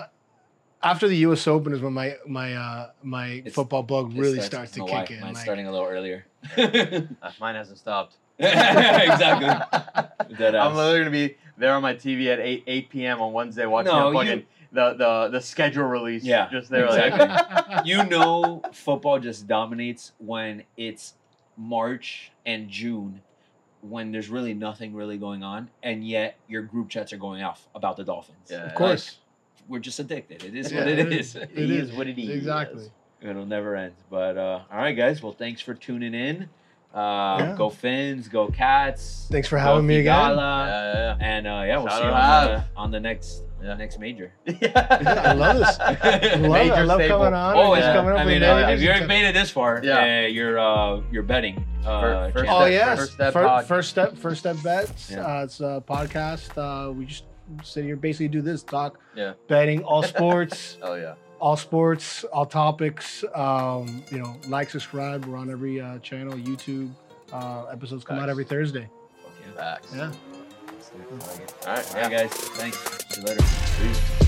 after the U.S. Open is when my It's- football bug it really starts to I don't know why. kick in. Mine's like- starting a little earlier. Mine hasn't stopped. Exactly. Dead I'm ass. literally gonna be there on my TV at 8 p.m. on Wednesday watching No, the fucking the schedule release. Yeah, just there. exactly. You know, football just dominates when it's March and June, when there's really nothing really going on, and yet your group chats are going off about the Dolphins. Yeah. Of course. We're just addicted. It is Yeah, what it it is. is. It is what it is. Exactly. It'll never end. But all right, guys. Well, thanks for tuning in. Go Fins, go Cats. Thanks for go having me again. Figala. Yeah, And we'll Shout see you out on the next major. yeah. I love this. I love it. I love staple. coming on. Oh, and just yeah. coming up I with mean, majors if you're and made it this far, Yeah. you're betting. First chance. Oh step, yes, First Step Pod. first step bets. Yeah. It's a podcast. We just sit here, basically do this talk. Yeah. Betting all sports, Oh yeah. all sports, all topics. Like, subscribe. We're on every channel, YouTube. Episodes come out Facts. every Thursday. Fuck yeah. Facts. Yeah. All right. All right, Yeah. guys. Thanks. See you later. Peace.